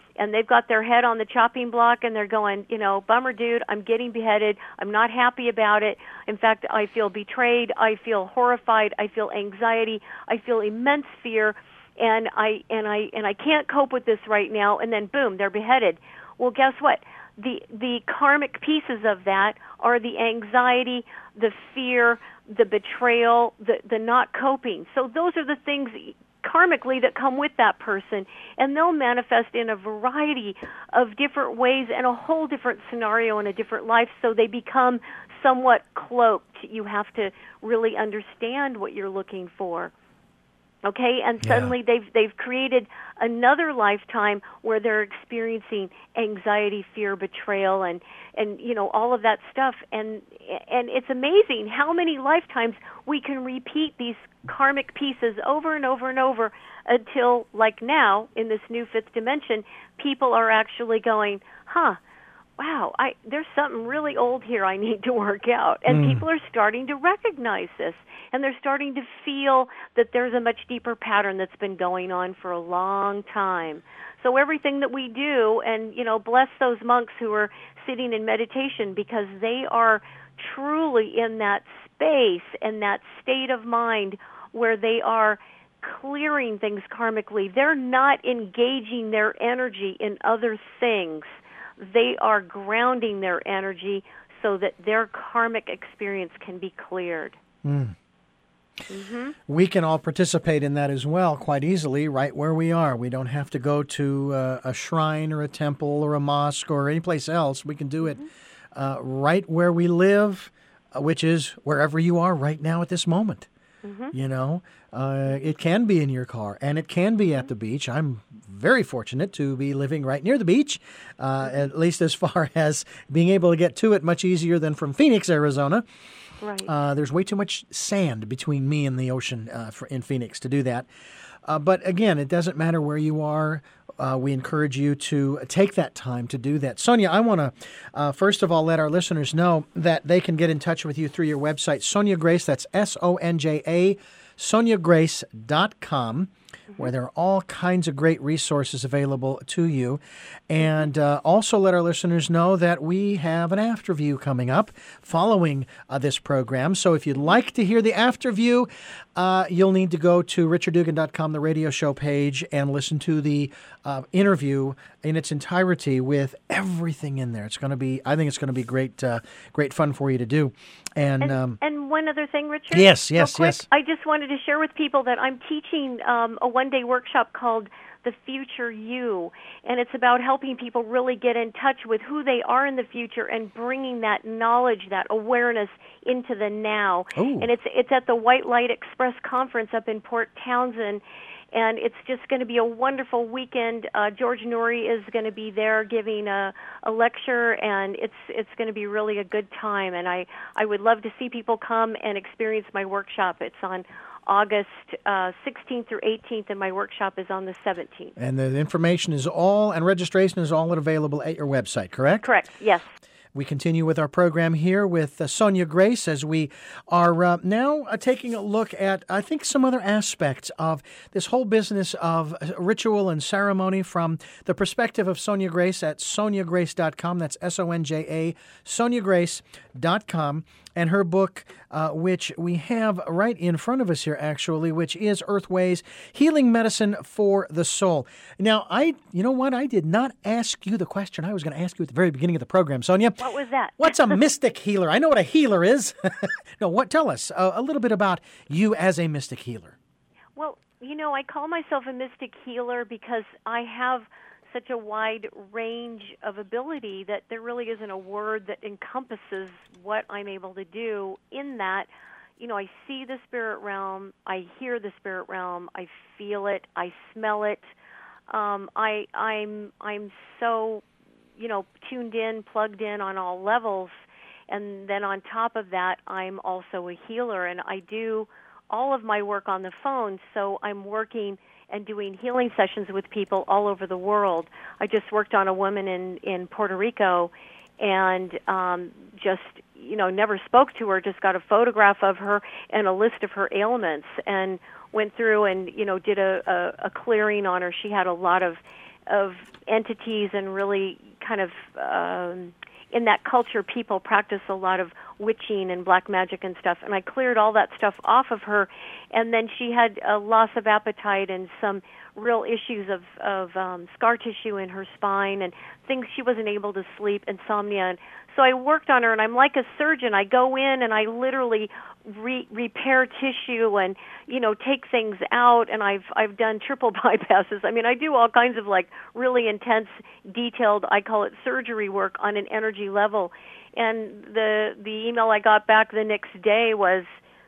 and they've got their head on the chopping block, and they're going, bummer, dude, I'm getting beheaded. I'm not happy about it. In fact, I feel betrayed. I feel horrified. I feel anxiety. I feel immense fear, and I can't cope with this right now. And then, boom, they're beheaded. Well, guess what? The karmic pieces of that are the anxiety, the fear, the betrayal, the not coping. So those are the things karmically that come with that person, and they'll manifest in a variety of different ways and a whole different scenario in a different life, so they become somewhat cloaked. You have to really understand what you're looking for. Okay, and suddenly they've created another lifetime where they're experiencing anxiety, fear, betrayal, and all of that stuff. And it's amazing how many lifetimes we can repeat these karmic pieces over and over and over until, like now, in this new fifth dimension, people are actually going, wow, there's something really old here I need to work out. And people are starting to recognize this. And they're starting to feel that there's a much deeper pattern that's been going on for a long time. So everything that we do, and, bless those monks who are sitting in meditation, because they are truly in that space and that state of mind where they are clearing things karmically. They're not engaging their energy in other things. They are grounding their energy so that their karmic experience can be cleared. We can all participate in that as well quite easily right where we are. We don't have to go to a shrine or a temple or a mosque or any place else. We can do it right where we live, which is wherever you are right now at this moment. It can be in your car, and it can be at the beach. I'm very fortunate to be living right near the beach, at least as far as being able to get to it much easier than from Phoenix, Arizona. Right. There's way too much sand between me and the ocean in Phoenix to do that. But again, it doesn't matter where you are. We encourage you to take that time to do that. Sonia, I want to, first of all, let our listeners know that they can get in touch with you through your website, Sonia Grace, that's SONJA, SoniaGrace.com, where there are all kinds of great resources available to you. And also let our listeners know that we have an afterview coming up following this program. So if you'd like to hear the afterview, you'll need to go to richarddugan.com, the radio show page, and listen to the interview in its entirety with everything in there. I think it's going to be great fun for you to do. And one other thing, Richard. Yes. I just wanted to share with people that I'm teaching a one-day workshop called The Future You, and it's about helping people really get in touch with who they are in the future and bringing that knowledge, that awareness into the now. Ooh. And it's at the White Light Express Conference up in Port Townsend. And it's just going to be a wonderful weekend. George Noory is going to be there giving a lecture, and it's going to be really a good time. And I would love to see people come and experience my workshop. It's on August 16th through 18th, and my workshop is on the 17th. And the information is and registration is all available at your website, correct? Correct, yes. We continue with our program here with Sonia Grace as we are now taking a look at, I think, some other aspects of this whole business of ritual and ceremony from the perspective of Sonia Grace at SoniaGrace.com. That's SONJA, SoniaGrace.com. And her book, which we have right in front of us here, actually, which is Earthways, Healing Medicine for the Soul. Now, you know what? I did not ask you the question I was going to ask you at the very beginning of the program, Sonia. What was that? What's a mystic healer? I know what a healer is. Tell us a little bit about you as a mystic healer. Well, I call myself a mystic healer because I have such a wide range of ability that there really isn't a word that encompasses what I'm able to do in that. I see the spirit realm, I hear the spirit realm, I feel it, I smell it. I'm so, tuned in, plugged in on all levels. And then on top of that, I'm also a healer, and I do all of my work on the phone, so I'm working and doing healing sessions with people all over the world. I just worked on a woman in Puerto Rico, and never spoke to her, just got a photograph of her and a list of her ailments, and went through and, did a clearing on her. She had a lot of of entities, and really kind of in that culture, people practice a lot of witching and black magic and stuff. And I cleared all that stuff off of her, and then she had a loss of appetite and some real issues of scar tissue in her spine and things. She wasn't able to sleep, insomnia. And so I worked on her, and I'm like a surgeon. I go in and I literally repair tissue and, take things out, and I've done triple bypasses. I mean, I do all kinds of like really intense, detailed, I call it surgery work on an energy level. And the email I got back the next day was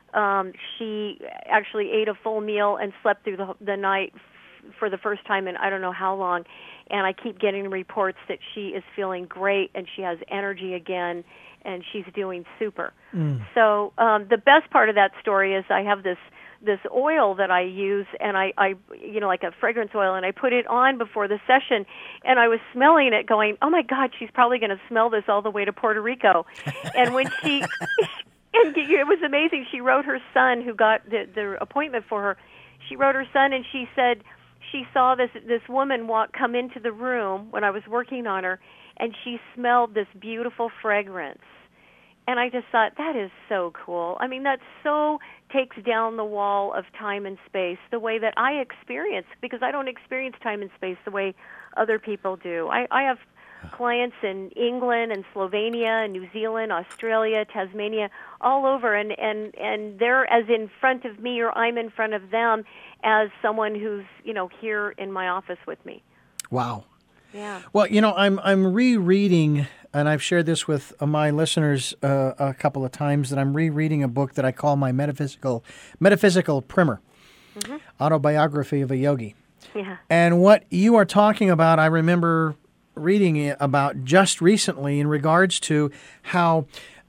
she actually ate a full meal and slept through the night for the first time in I don't know how long. And I keep getting reports that she is feeling great and she has energy again and she's doing super. So the best part of that story is I have this oil that I use, and I like a fragrance oil, and I put it on before the session, and I was smelling it going, oh my God, she's probably going to smell this all the way to Puerto Rico. And when and it was amazing. She wrote her son, who got the appointment for her, she wrote her son, and she said she saw this woman come into the room when I was working on her, and she smelled this beautiful fragrance. And I just thought, that is so cool. I mean, that so takes down the wall of time and space the way that I experience, because I don't experience time and space the way other people do. I have clients in England and Slovenia and New Zealand, Australia, Tasmania, all over, and they're as in front of me, or I'm in front of them as someone who's, here in my office with me. Wow. Yeah. Well, I'm rereading, and I've shared this with my listeners a couple of times, that I'm rereading a book that I call my metaphysical primer, autobiography of a yogi. Yeah. And what you are talking about, I remember reading it about just recently in regards to how,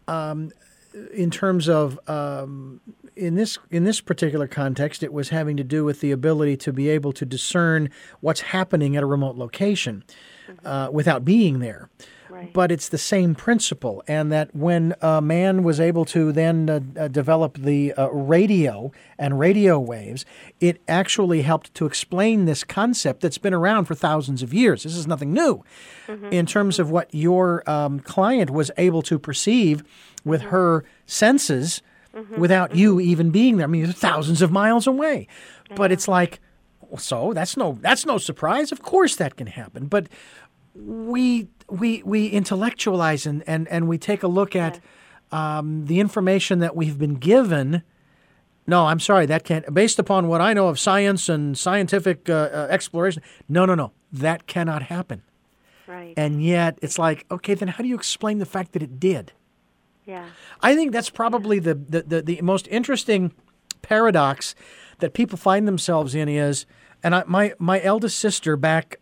in terms of in this particular context, it was having to do with the ability to be able to discern what's happening at a remote location without being there. Right. But it's the same principle, and that when a man was able to then develop the radio and radio waves, it actually helped to explain this concept that's been around for thousands of years. This is nothing new in terms of what your client was able to perceive with her senses without you even being there. I mean, you're thousands of miles away. Yeah. But it's like, so that's no surprise. Of course that can happen. But we intellectualize and we take a look at the information that we've been given. No, I'm sorry, that can't, based upon what I know of science and scientific exploration, no, that cannot happen. Right. And yet it's like, okay, then how do you explain the fact that it did? Yeah. I think that's probably the most interesting paradox that people find themselves in is, and my eldest sister back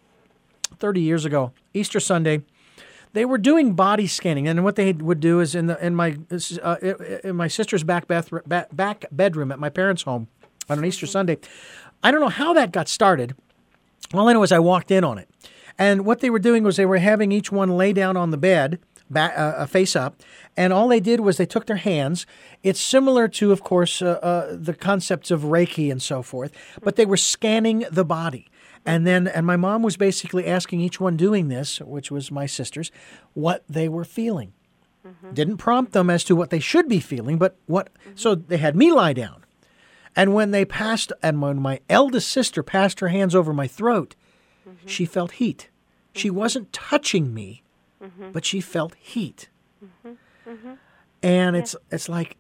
30 years ago, Easter Sunday, they were doing body scanning, and what they would do is in my sister's back bedroom at my parents' home on an Easter Sunday. I don't know how that got started. All I know is I walked in on it, and what they were doing was they were having each one lay down on the bed, face up, and all they did was they took their hands. It's similar to, of course, the concepts of Reiki and so forth, but they were scanning the body. And my mom was basically asking each one doing this, which was my sisters, what they were feeling. Didn't prompt them as to what they should be feeling, but what. So they had me lie down. And when my eldest sister passed her hands over my throat, she felt heat. She wasn't touching me, but she felt heat. And it's like,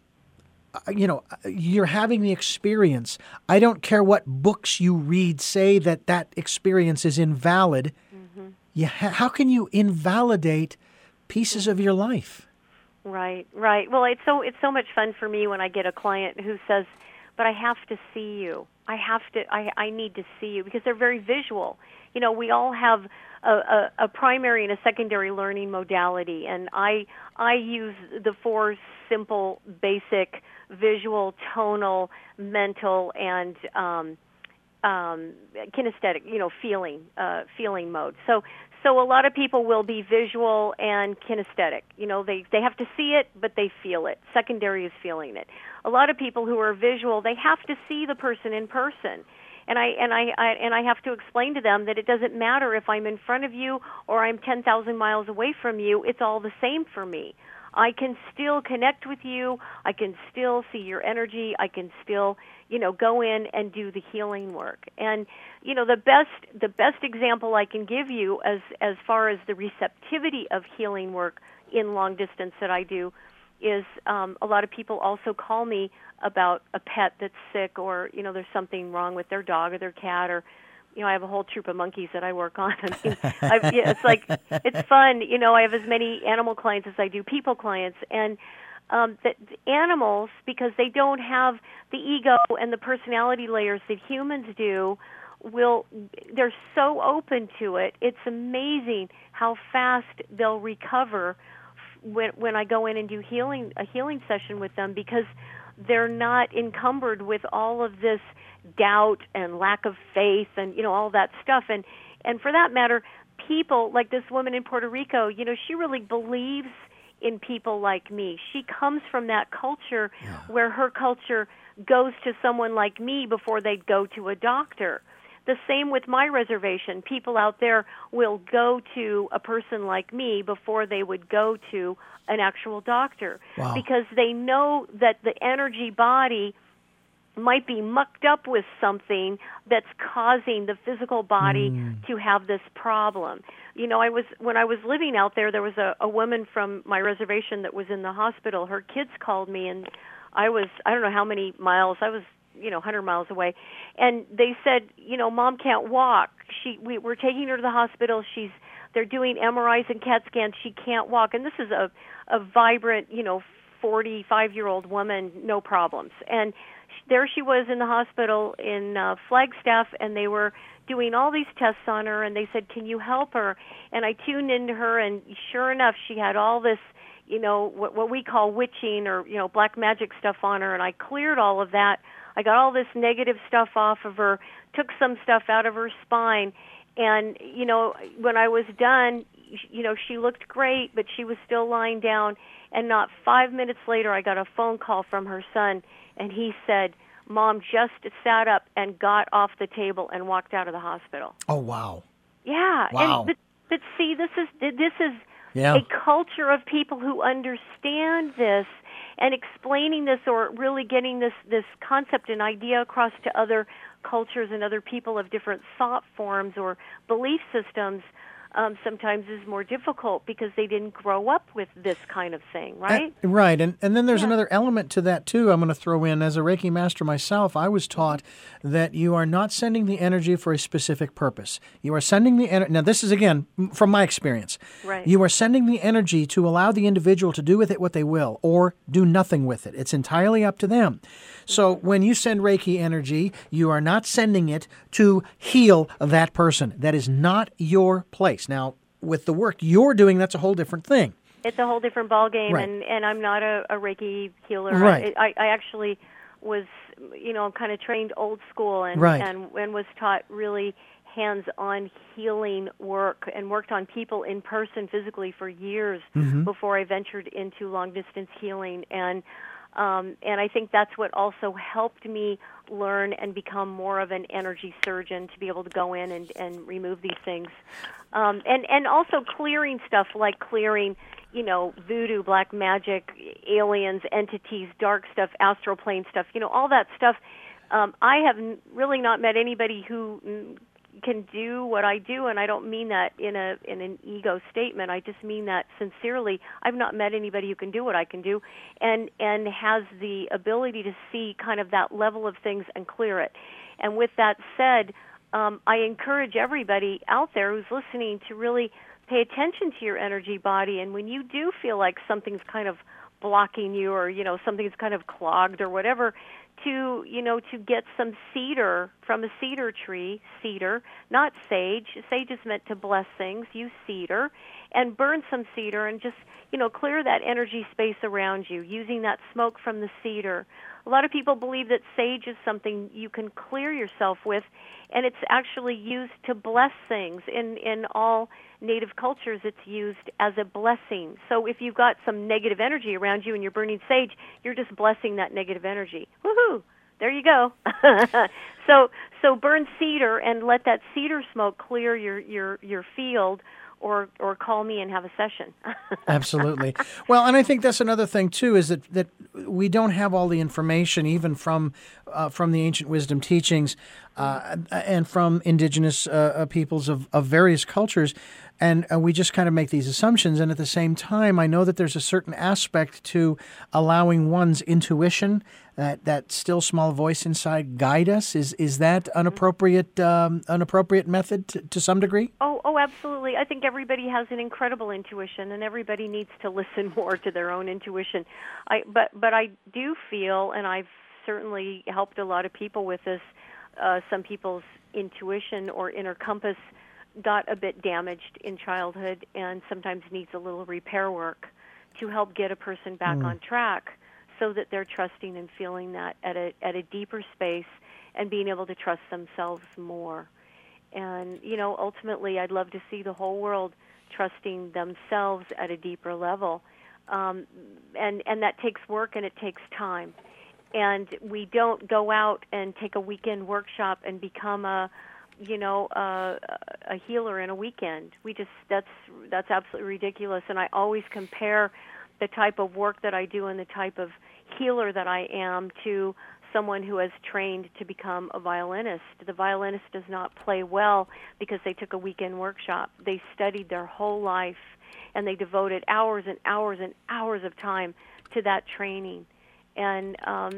you're having the experience. I don't care what books you read say that experience is invalid. How can you invalidate pieces of your life? Right. Well, it's so much fun for me when I get a client who says, but I have to see you. I need to see you, because they're very visual. We all have a primary and a secondary learning modality, and I use the four simple, basic visual, tonal, mental, and kinesthetic, feeling mode. So a lot of people will be visual and kinesthetic. They have to see it, but they feel it. Secondary is feeling it. A lot of people who are visual, they have to see the person in person. I have to explain to them that it doesn't matter if I'm in front of you or I'm 10,000 miles away from you. It's all the same for me. I can still connect with you. I can still see your energy. I can still, go in and do the healing work. And, the best example I can give you as far as the receptivity of healing work in long distance that I do is a lot of people also call me about a pet that's sick, or, there's something wrong with their dog or their cat, or, I have a whole troop of monkeys that I work on. I mean, it's fun. I have as many animal clients as I do people clients. And the animals, because they don't have the ego and the personality layers that humans do, they're so open to it. It's amazing how fast they'll recover when I go in and do a healing session with them, because they're not encumbered with all of this doubt and lack of faith and all that stuff. And for that matter, people like this woman in Puerto Rico, she really believes in people like me. She comes from that culture where her culture goes to someone like me before they'd go to a doctor. The same with my reservation. People out there will go to a person like me before they would go to an actual doctor. Wow. Because they know that the energy body might be mucked up with something that's causing the physical body to have this problem. When I was living out there was a woman from my reservation that was in the hospital. Her kids called me, and I don't know how many miles, I was 100 miles away, and they said, Mom can't walk. We're taking her to the hospital. They're doing MRIs and CAT scans. She can't walk, and this is a vibrant, 45-year-old woman, no problems. And there she was in the hospital in Flagstaff, and they were doing all these tests on her, and they said, can you help her? And I tuned into her, and sure enough, she had all this, what we call witching or, black magic stuff on her, and I cleared all of that. I got all this negative stuff off of her, took some stuff out of her spine, and, when I was done, she looked great, but she was still lying down, and not 5 minutes later, I got a phone call from her son, and he said, Mom just sat up and got off the table and walked out of the hospital. Oh, wow. Yeah. Wow. But see, this is a culture of people who understand this and explaining this, or really getting this concept and idea across to other cultures and other people of different thought forms or belief systems sometimes is more difficult because they didn't grow up with this kind of thing, right? Right. And then there's another element to that, too, I'm going to throw in. As a Reiki master myself, I was taught that you are not sending the energy for a specific purpose. You are sending the energy. Now, this is, again, from my experience. Right. You are sending the energy to allow the individual to do with it what they will, or do nothing with it. It's entirely up to them. So when you send Reiki energy, you are not sending it to heal that person. That is not your place. Now, with the work you're doing, that's a whole different thing. It's a whole different ballgame, Right. and I'm not a Reiki healer. Right. I actually was, kind of trained old school and was taught really hands-on healing work and worked on people in person physically for years before I ventured into long-distance healing. And I think that's what also helped me learn and become more of an energy surgeon, to be able to go in and remove these things. And also clearing stuff like clearing, voodoo, black magic, aliens, entities, dark stuff, astral plane stuff, all that stuff. I have really not met anybody who can do what I do, and I don't mean that in an ego statement. I just mean that sincerely. I've not met anybody who can do what I can do, and has the ability to see kind of that level of things and clear it. And with that said, I encourage everybody out there who's listening to really pay attention to your energy body, and when you do feel like something's kind of blocking you, or something's kind of clogged or whatever, to get some cedar from a cedar tree, cedar, not sage. Sage is meant to bless things. Use cedar and burn some cedar and just, clear that energy space around you using that smoke from the cedar. A lot of people believe that sage is something you can clear yourself with, and it's actually used to bless things. In all native cultures, it's used as a blessing. So if you've got some negative energy around you and you're burning sage, you're just blessing that negative energy. Woohoo! there you go. So burn cedar and let that cedar smoke clear your field, or call me and have a session. Absolutely. Well, and I think that's another thing too, is that we don't have all the information, even from the ancient wisdom teachings, and from indigenous peoples of various cultures. And we just kind of make these assumptions. And at the same time, I know that there's a certain aspect to allowing one's intuition, that still small voice inside, guide us. Is that an appropriate method to some degree? Oh, absolutely. I think everybody has an incredible intuition, and everybody needs to listen more to their own intuition. But I do feel, and I've certainly helped a lot of people with this, some people's intuition or inner compass got a bit damaged in childhood and sometimes needs a little repair work to help get a person back on track, so that they're trusting and feeling that at a deeper space and being able to trust themselves more. And, ultimately, I'd love to see the whole world trusting themselves at a deeper level. And that takes work and it takes time. And we don't go out and take a weekend workshop and become a healer in a weekend. That's absolutely ridiculous. And I always compare the type of work that I do and the type of healer that I am to someone who has trained to become a violinist. The violinist does not play well because they took a weekend workshop. They studied their whole life, and they devoted hours and hours and hours of time to that training. And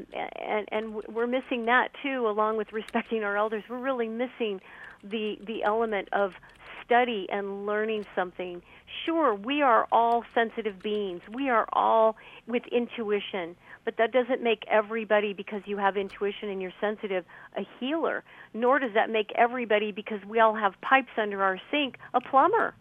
we're missing that too, along with respecting our elders. We're really missing the element of study and learning something. Sure, we are all sensitive beings. We are all with intuition, but that doesn't make everybody, because you have intuition and you're sensitive, a healer. Nor does that make everybody, because we all have pipes under our sink, a plumber.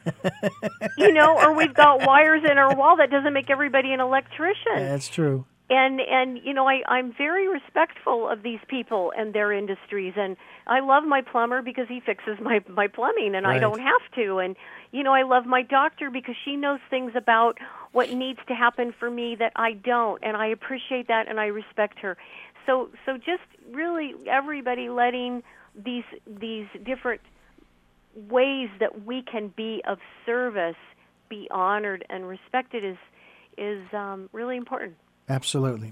Or we've got wires in our wall. That doesn't make everybody an electrician. That's true. And I'm very respectful of these people and their industries, and I love my plumber because he fixes my plumbing, and right. I don't have to. And I love my doctor because she knows things about what needs to happen for me that I don't, and I appreciate that and I respect her. So just really everybody letting these different ways that we can be of service be honored and respected is really important. Absolutely.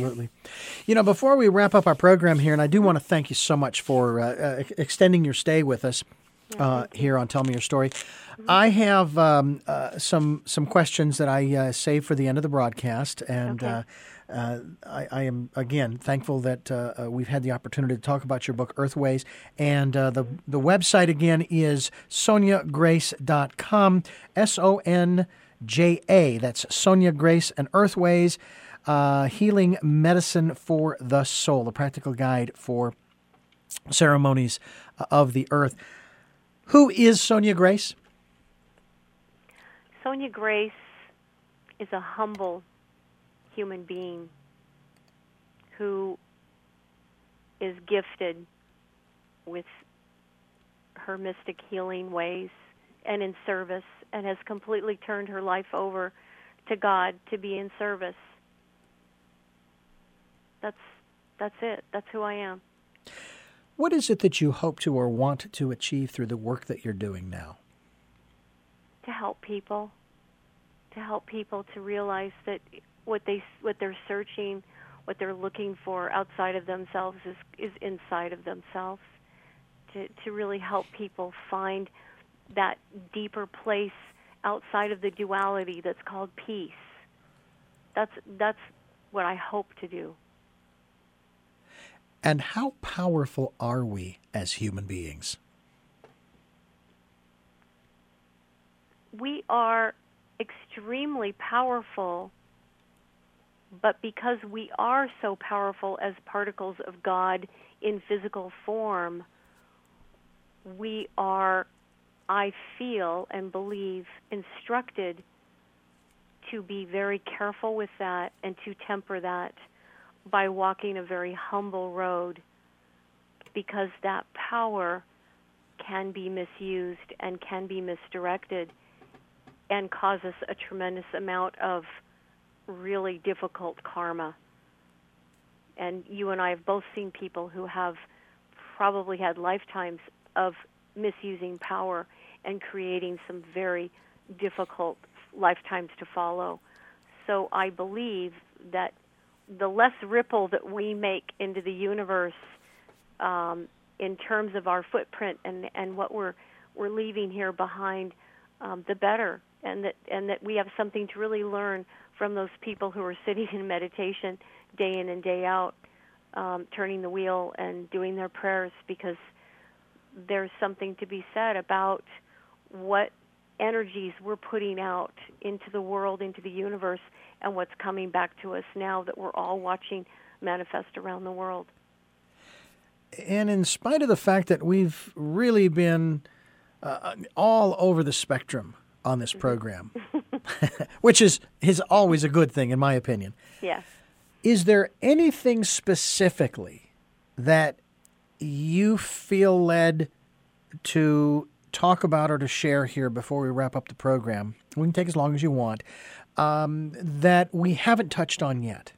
Before we wrap up our program here, and I do want to thank you so much for extending your stay with us here on Tell Me Your Story. I have some questions that I save for the end of the broadcast, and Okay. I am, again, thankful that we've had the opportunity to talk about your book, Earthways. And the website, again, is SoniaGrace.com, SONJA. That's Sonia Grace and Earthways. Healing Medicine for the Soul, a practical guide for ceremonies of the earth. Who is Sonia Grace? Sonia Grace is a humble human being who is gifted with her mystic healing ways and in service, and has completely turned her life over to God to be in service. That's it. That's who I am. What is it that you hope to or want to achieve through the work that you're doing now? To help people to realize that what they're searching, what they're looking for outside of themselves is inside of themselves. To really help people find that deeper place outside of the duality that's called peace. That's what I hope to do. And how powerful are we as human beings? We are extremely powerful, but because we are so powerful as particles of God in physical form, we are, I feel and believe, instructed to be very careful with that and to temper that by walking a very humble road, because that power can be misused and can be misdirected and cause us a tremendous amount of really difficult karma. And you and I have both seen people who have probably had lifetimes of misusing power and creating some very difficult lifetimes to follow. So I believe that the less ripple that we make into the universe in terms of our footprint and what we're leaving here behind, the better, and that we have something to really learn from those people who are sitting in meditation day in and day out, turning the wheel and doing their prayers, because there's something to be said about what energies we're putting out into the world, into the universe, and what's coming back to us now that we're all watching manifest around the world. And in spite of the fact that we've really been all over the spectrum on this program, which is always a good thing, in my opinion. Yes. Is there anything specifically that you feel led to talk about or to share here before we wrap up the program? We can take as long as you want, that we haven't touched on yet.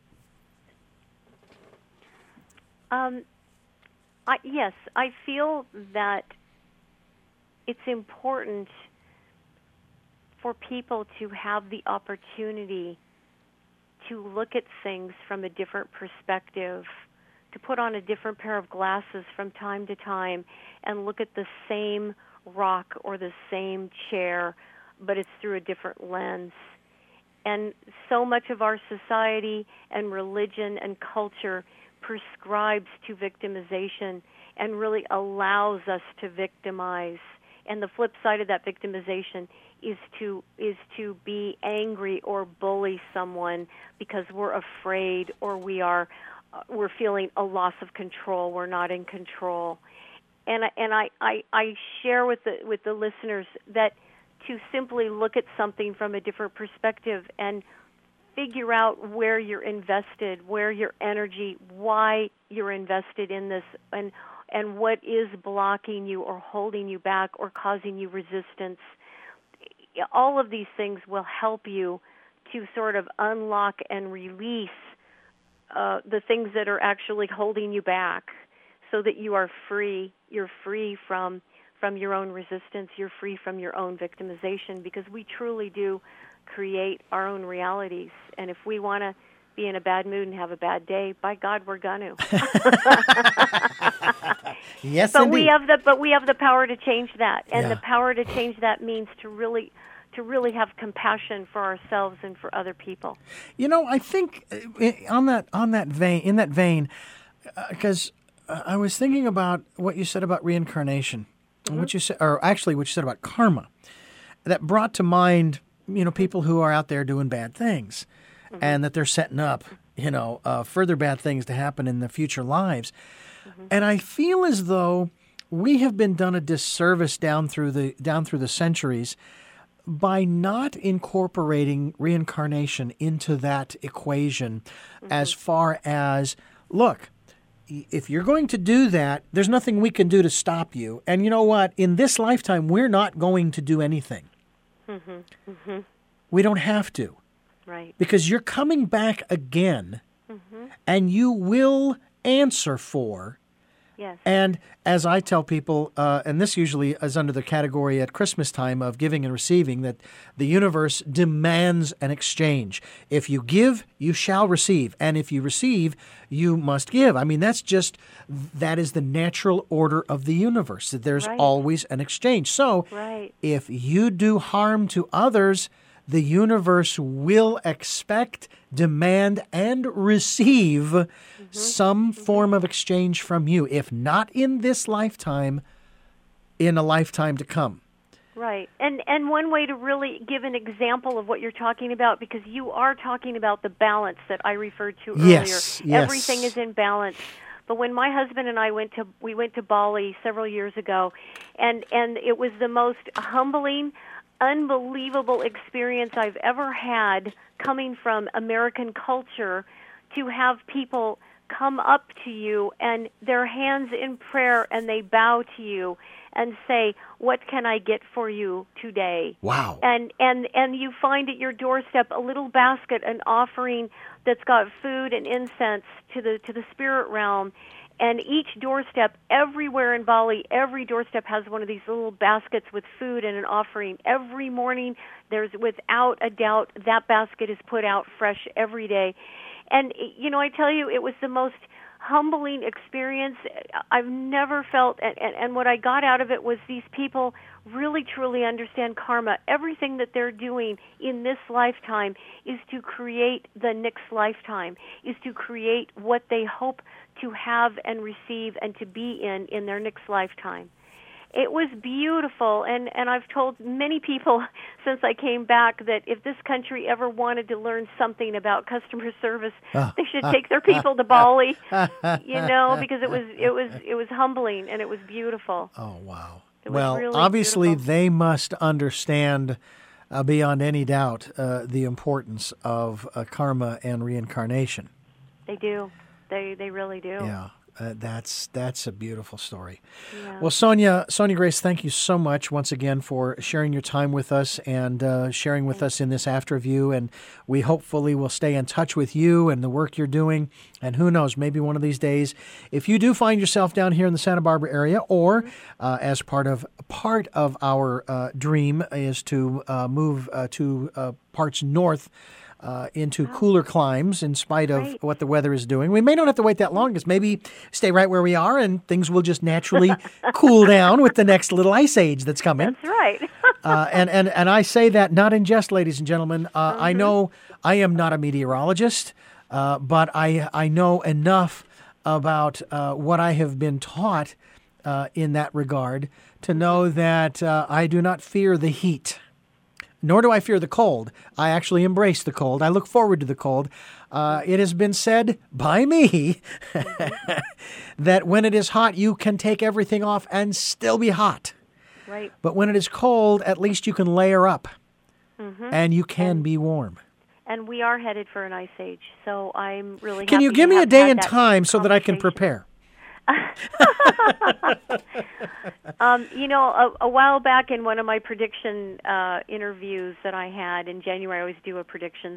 Yes, I feel that it's important for people to have the opportunity to look at things from a different perspective, to put on a different pair of glasses from time to time and look at the same rock or the same chair, but it's through a different lens. And so much of our society and religion and culture prescribes to victimization and really allows us to victimize. And the flip side of that victimization is to be angry or bully someone because we're afraid or we're feeling a loss of control. We're not in control. And I share with the listeners that to simply look at something from a different perspective and figure out where you're invested, where your energy, why you're invested in this, and what is blocking you or holding you back or causing you resistance. All of these things will help you to sort of unlock and release the things that are actually holding you back, so that you are free. You're free from your own resistance. You're free from your own victimization, because we truly do create our own realities. And if we want to be in a bad mood and have a bad day, by God, we're going to. Yes, but indeed. we have the power to change that, and the power to change that means to really have compassion for ourselves and for other people. You know, I think in that vein, because I was thinking about what you said about reincarnation, mm-hmm. what you said about karma, that brought to mind, people who are out there doing bad things, mm-hmm. and that they're setting up, further bad things to happen in their future lives. Mm-hmm. And I feel as though we have been done a disservice down through the centuries by not incorporating reincarnation into that equation, mm-hmm. as far as, look, if you're going to do that, there's nothing we can do to stop you. And you know what? In this lifetime, we're not going to do anything. Mm-hmm. Mm-hmm. We don't have to. Right. Because you're coming back again, mm-hmm. and you will answer for. Yes. And as I tell people, and this usually is under the category at Christmas time of giving and receiving, that the universe demands an exchange. If you give, you shall receive. And if you receive, you must give. I mean, that is the natural order of the universe, that there's always an exchange. So if you do harm to others, the universe will expect, demand, and receive mm-hmm. some mm-hmm. form of exchange from you. If not in this lifetime, in a lifetime to come. Right. And one way to really give an example of what you're talking about, because you are talking about the balance that I referred to earlier. Yes. Everything is in balance. But when my husband and I went to Bali several years ago, and it was the most humbling, unbelievable experience I've ever had, coming from American culture, to have people come up to you and their hands in prayer and they bow to you and say, "What can I get for you today?" Wow. And you find at your doorstep a little basket, an offering that's got food and incense to the spirit realm. And each doorstep, everywhere in Bali, every doorstep has one of these little baskets with food and an offering. Every morning, there's, without a doubt, that basket is put out fresh every day. And, I tell you, it was the most humbling experience I've never felt. And what I got out of it was these people really, truly understand karma. Everything that they're doing in this lifetime is to create the next lifetime, is to create what they hope to have and receive and to be in their next lifetime. It was beautiful, and I've told many people since I came back that if this country ever wanted to learn something about customer service, they should take their people to Bali, because it was humbling and it was beautiful. Oh, wow. Well, really obviously beautiful. They must understand beyond any doubt the importance of karma and reincarnation. They do. They really do. Yeah. That's a beautiful story. Yeah. Well, Sonia Grace, thank you so much once again for sharing your time with us and sharing with us in this Afterview. And we hopefully will stay in touch with you and the work you're doing. And who knows, maybe one of these days, if you do find yourself down here in the Santa Barbara area, or as part of our dream is to move to parts north. Into cooler climes in spite of what the weather is doing. We may not have to wait that long, because maybe stay right where we are and things will just naturally cool down with the next little ice age that's coming. That's right. And I say that not in jest, ladies and gentlemen. I know I am not a meteorologist, but I know enough about what I have been taught in that regard to know that I do not fear the heat. Nor do I fear the cold. I actually embrace the cold. I look forward to the cold. It has been said by me that when it is hot, you can take everything off and still be hot. Right. But when it is cold, at least you can layer up and you can be warm. And we are headed for an ice age, so I'm really happy. Can you give me a day and time so that I can prepare? A while back in one of my prediction interviews that I had in January, I always do a predictions.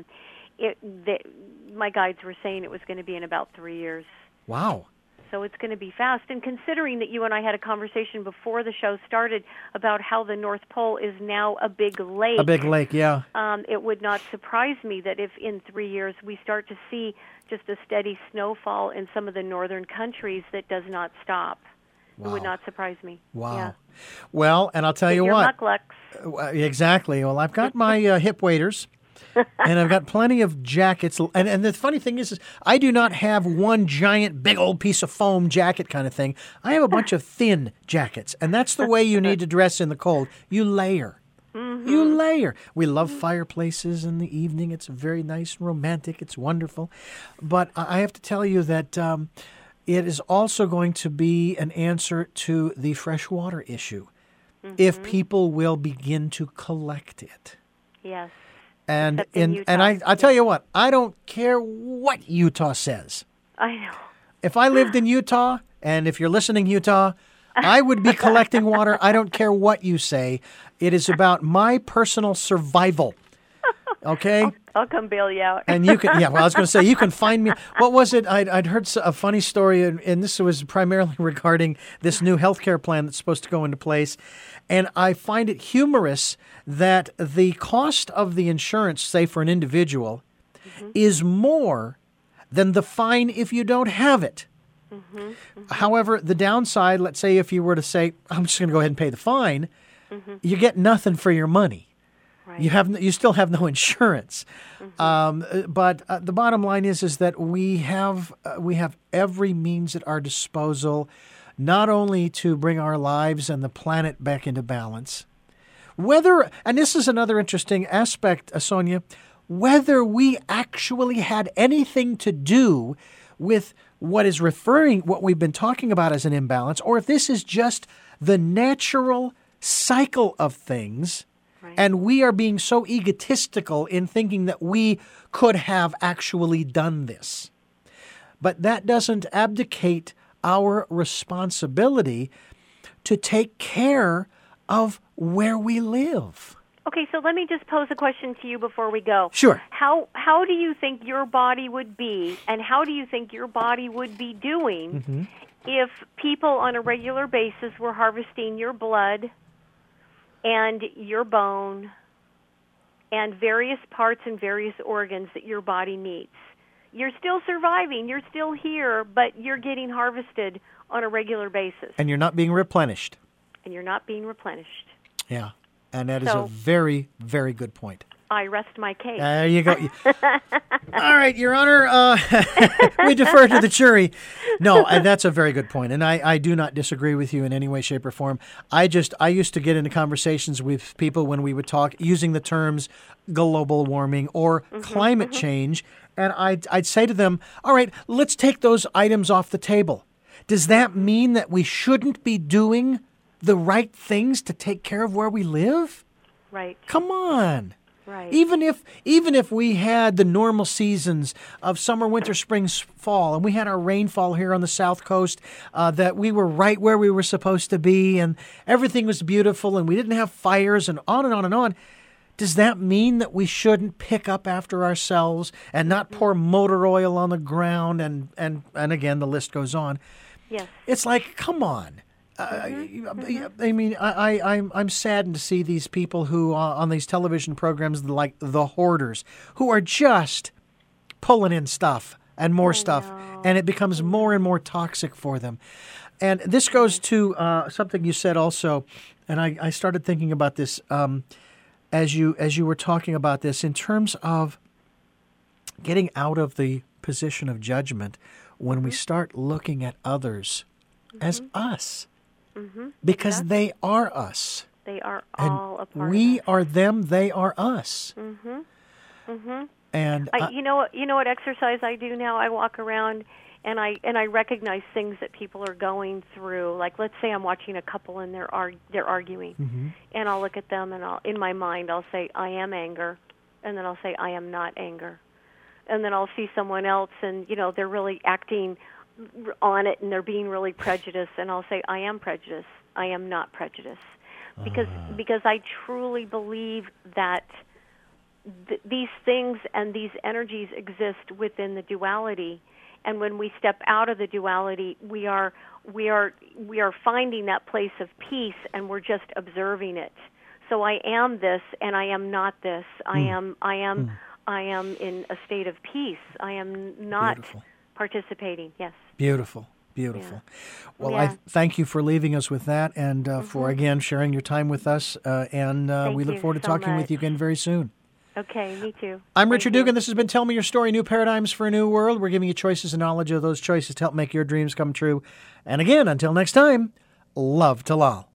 My guides were saying it was going to be in about 3 years. Wow. So it's going to be fast. And considering that you and I had a conversation before the show started about how the North Pole is now a big lake. A big lake, yeah. It would not surprise me that if in 3 years we start to see just a steady snowfall in some of the northern countries that does not stop. Wow. It would not surprise me. Wow. Yeah. Well, and I'll tell you what. Exactly. Well, I've got my hip waders. And I've got plenty of jackets. And the funny thing is I do not have one giant, big old piece of foam jacket kind of thing. I have a bunch of thin jackets. And that's the way you need to dress in the cold. You layer. Mm-hmm. You layer. We love fireplaces in the evening. It's very nice and romantic. It's wonderful. But I have to tell you that it is also going to be an answer to the fresh water issue if people will begin to collect it. Yes. And I tell you what, I don't care what Utah says. I know. If I lived in Utah, and if you're listening, Utah, I would be collecting water. I don't care what you say. It is about my personal survival. Okay? I'll come bail you out. And you can, I was going to say, you can find me. What was it? I'd heard a funny story, and this was primarily regarding this new healthcare plan that's supposed to go into place. And I find it humorous that the cost of the insurance, say for an individual, is more than the fine if you don't have it. However, the downside, let's say if you were to say, I'm just going to go ahead and pay the fine, you get nothing for your money. Right. You still have no insurance. But the bottom line is that we have every means at our disposal, not only to bring our lives and the planet back into balance, and this is another interesting aspect, Sonia, whether we actually had anything to do with what we've been talking about as an imbalance, or if this is just the natural cycle of things, and we are being so egotistical in thinking that we could have actually done this. But that doesn't abdicate our responsibility to take care of where we live. Okay, so let me just pose a question to you before we go. Sure. How do you think your body would be, and how do you think your body would be doing if people on a regular basis were harvesting your blood and your bone and various parts and various organs that your body needs? You're still surviving, you're still here, but you're getting harvested on a regular basis. And you're not being replenished. And you're not being replenished. Yeah. And that is a very, very good point. I rest my case. There you go. All right, Your Honor, we defer to the jury. No, and that's a very good point, and I do not disagree with you in any way, shape, or form. I used to get into conversations with people when we would talk using the terms global warming or climate change, and I'd say to them, all right, let's take those items off the table. Does that mean that we shouldn't be doing the right things to take care of where we live? Right. Come on. Right. Even if we had the normal seasons of summer, winter, spring, fall, and we had our rainfall here on the South Coast, that we were right where we were supposed to be, and everything was beautiful, and we didn't have fires, and on and on and on, does that mean that we shouldn't pick up after ourselves and not pour motor oil on the ground? And again, the list goes on. Yes. It's like, come on. I mean, I'm saddened to see these people who on these television programs like the hoarders, who are just pulling in stuff and more stuff, and it becomes more and more toxic for them. And this goes to something you said also, and I started thinking about this as you were talking about this in terms of getting out of the position of judgment when we start looking at others as us. Because they are us. They are all a part we of us. are them, they are us. And you know what exercise I do now? I walk around and I recognize things that people are going through. Like, let's say I'm watching a couple and they're arguing, and I'll look at them and in my mind I'll say, I am anger, and then I'll say, I am not anger, and then I'll see someone else and they're really acting on it and they're being really prejudiced, and I'll say, I am prejudiced, I am not prejudiced, because I truly believe that these things and these energies exist within the duality, and when we step out of the duality, we are finding that place of peace, and we're just observing it. So I am this and I am not this. I am in a state of peace. I am not participating. Yes. Beautiful. Yeah. Well, I thank you for leaving us with that, and for, again, sharing your time with us, and we look forward to talking with you again very soon. Okay, me too. I'm Richard Dugan. This has been Tell Me Your Story, New Paradigms for a New World. We're giving you choices and knowledge of those choices to help make your dreams come true. And again, until next time, love to Lal.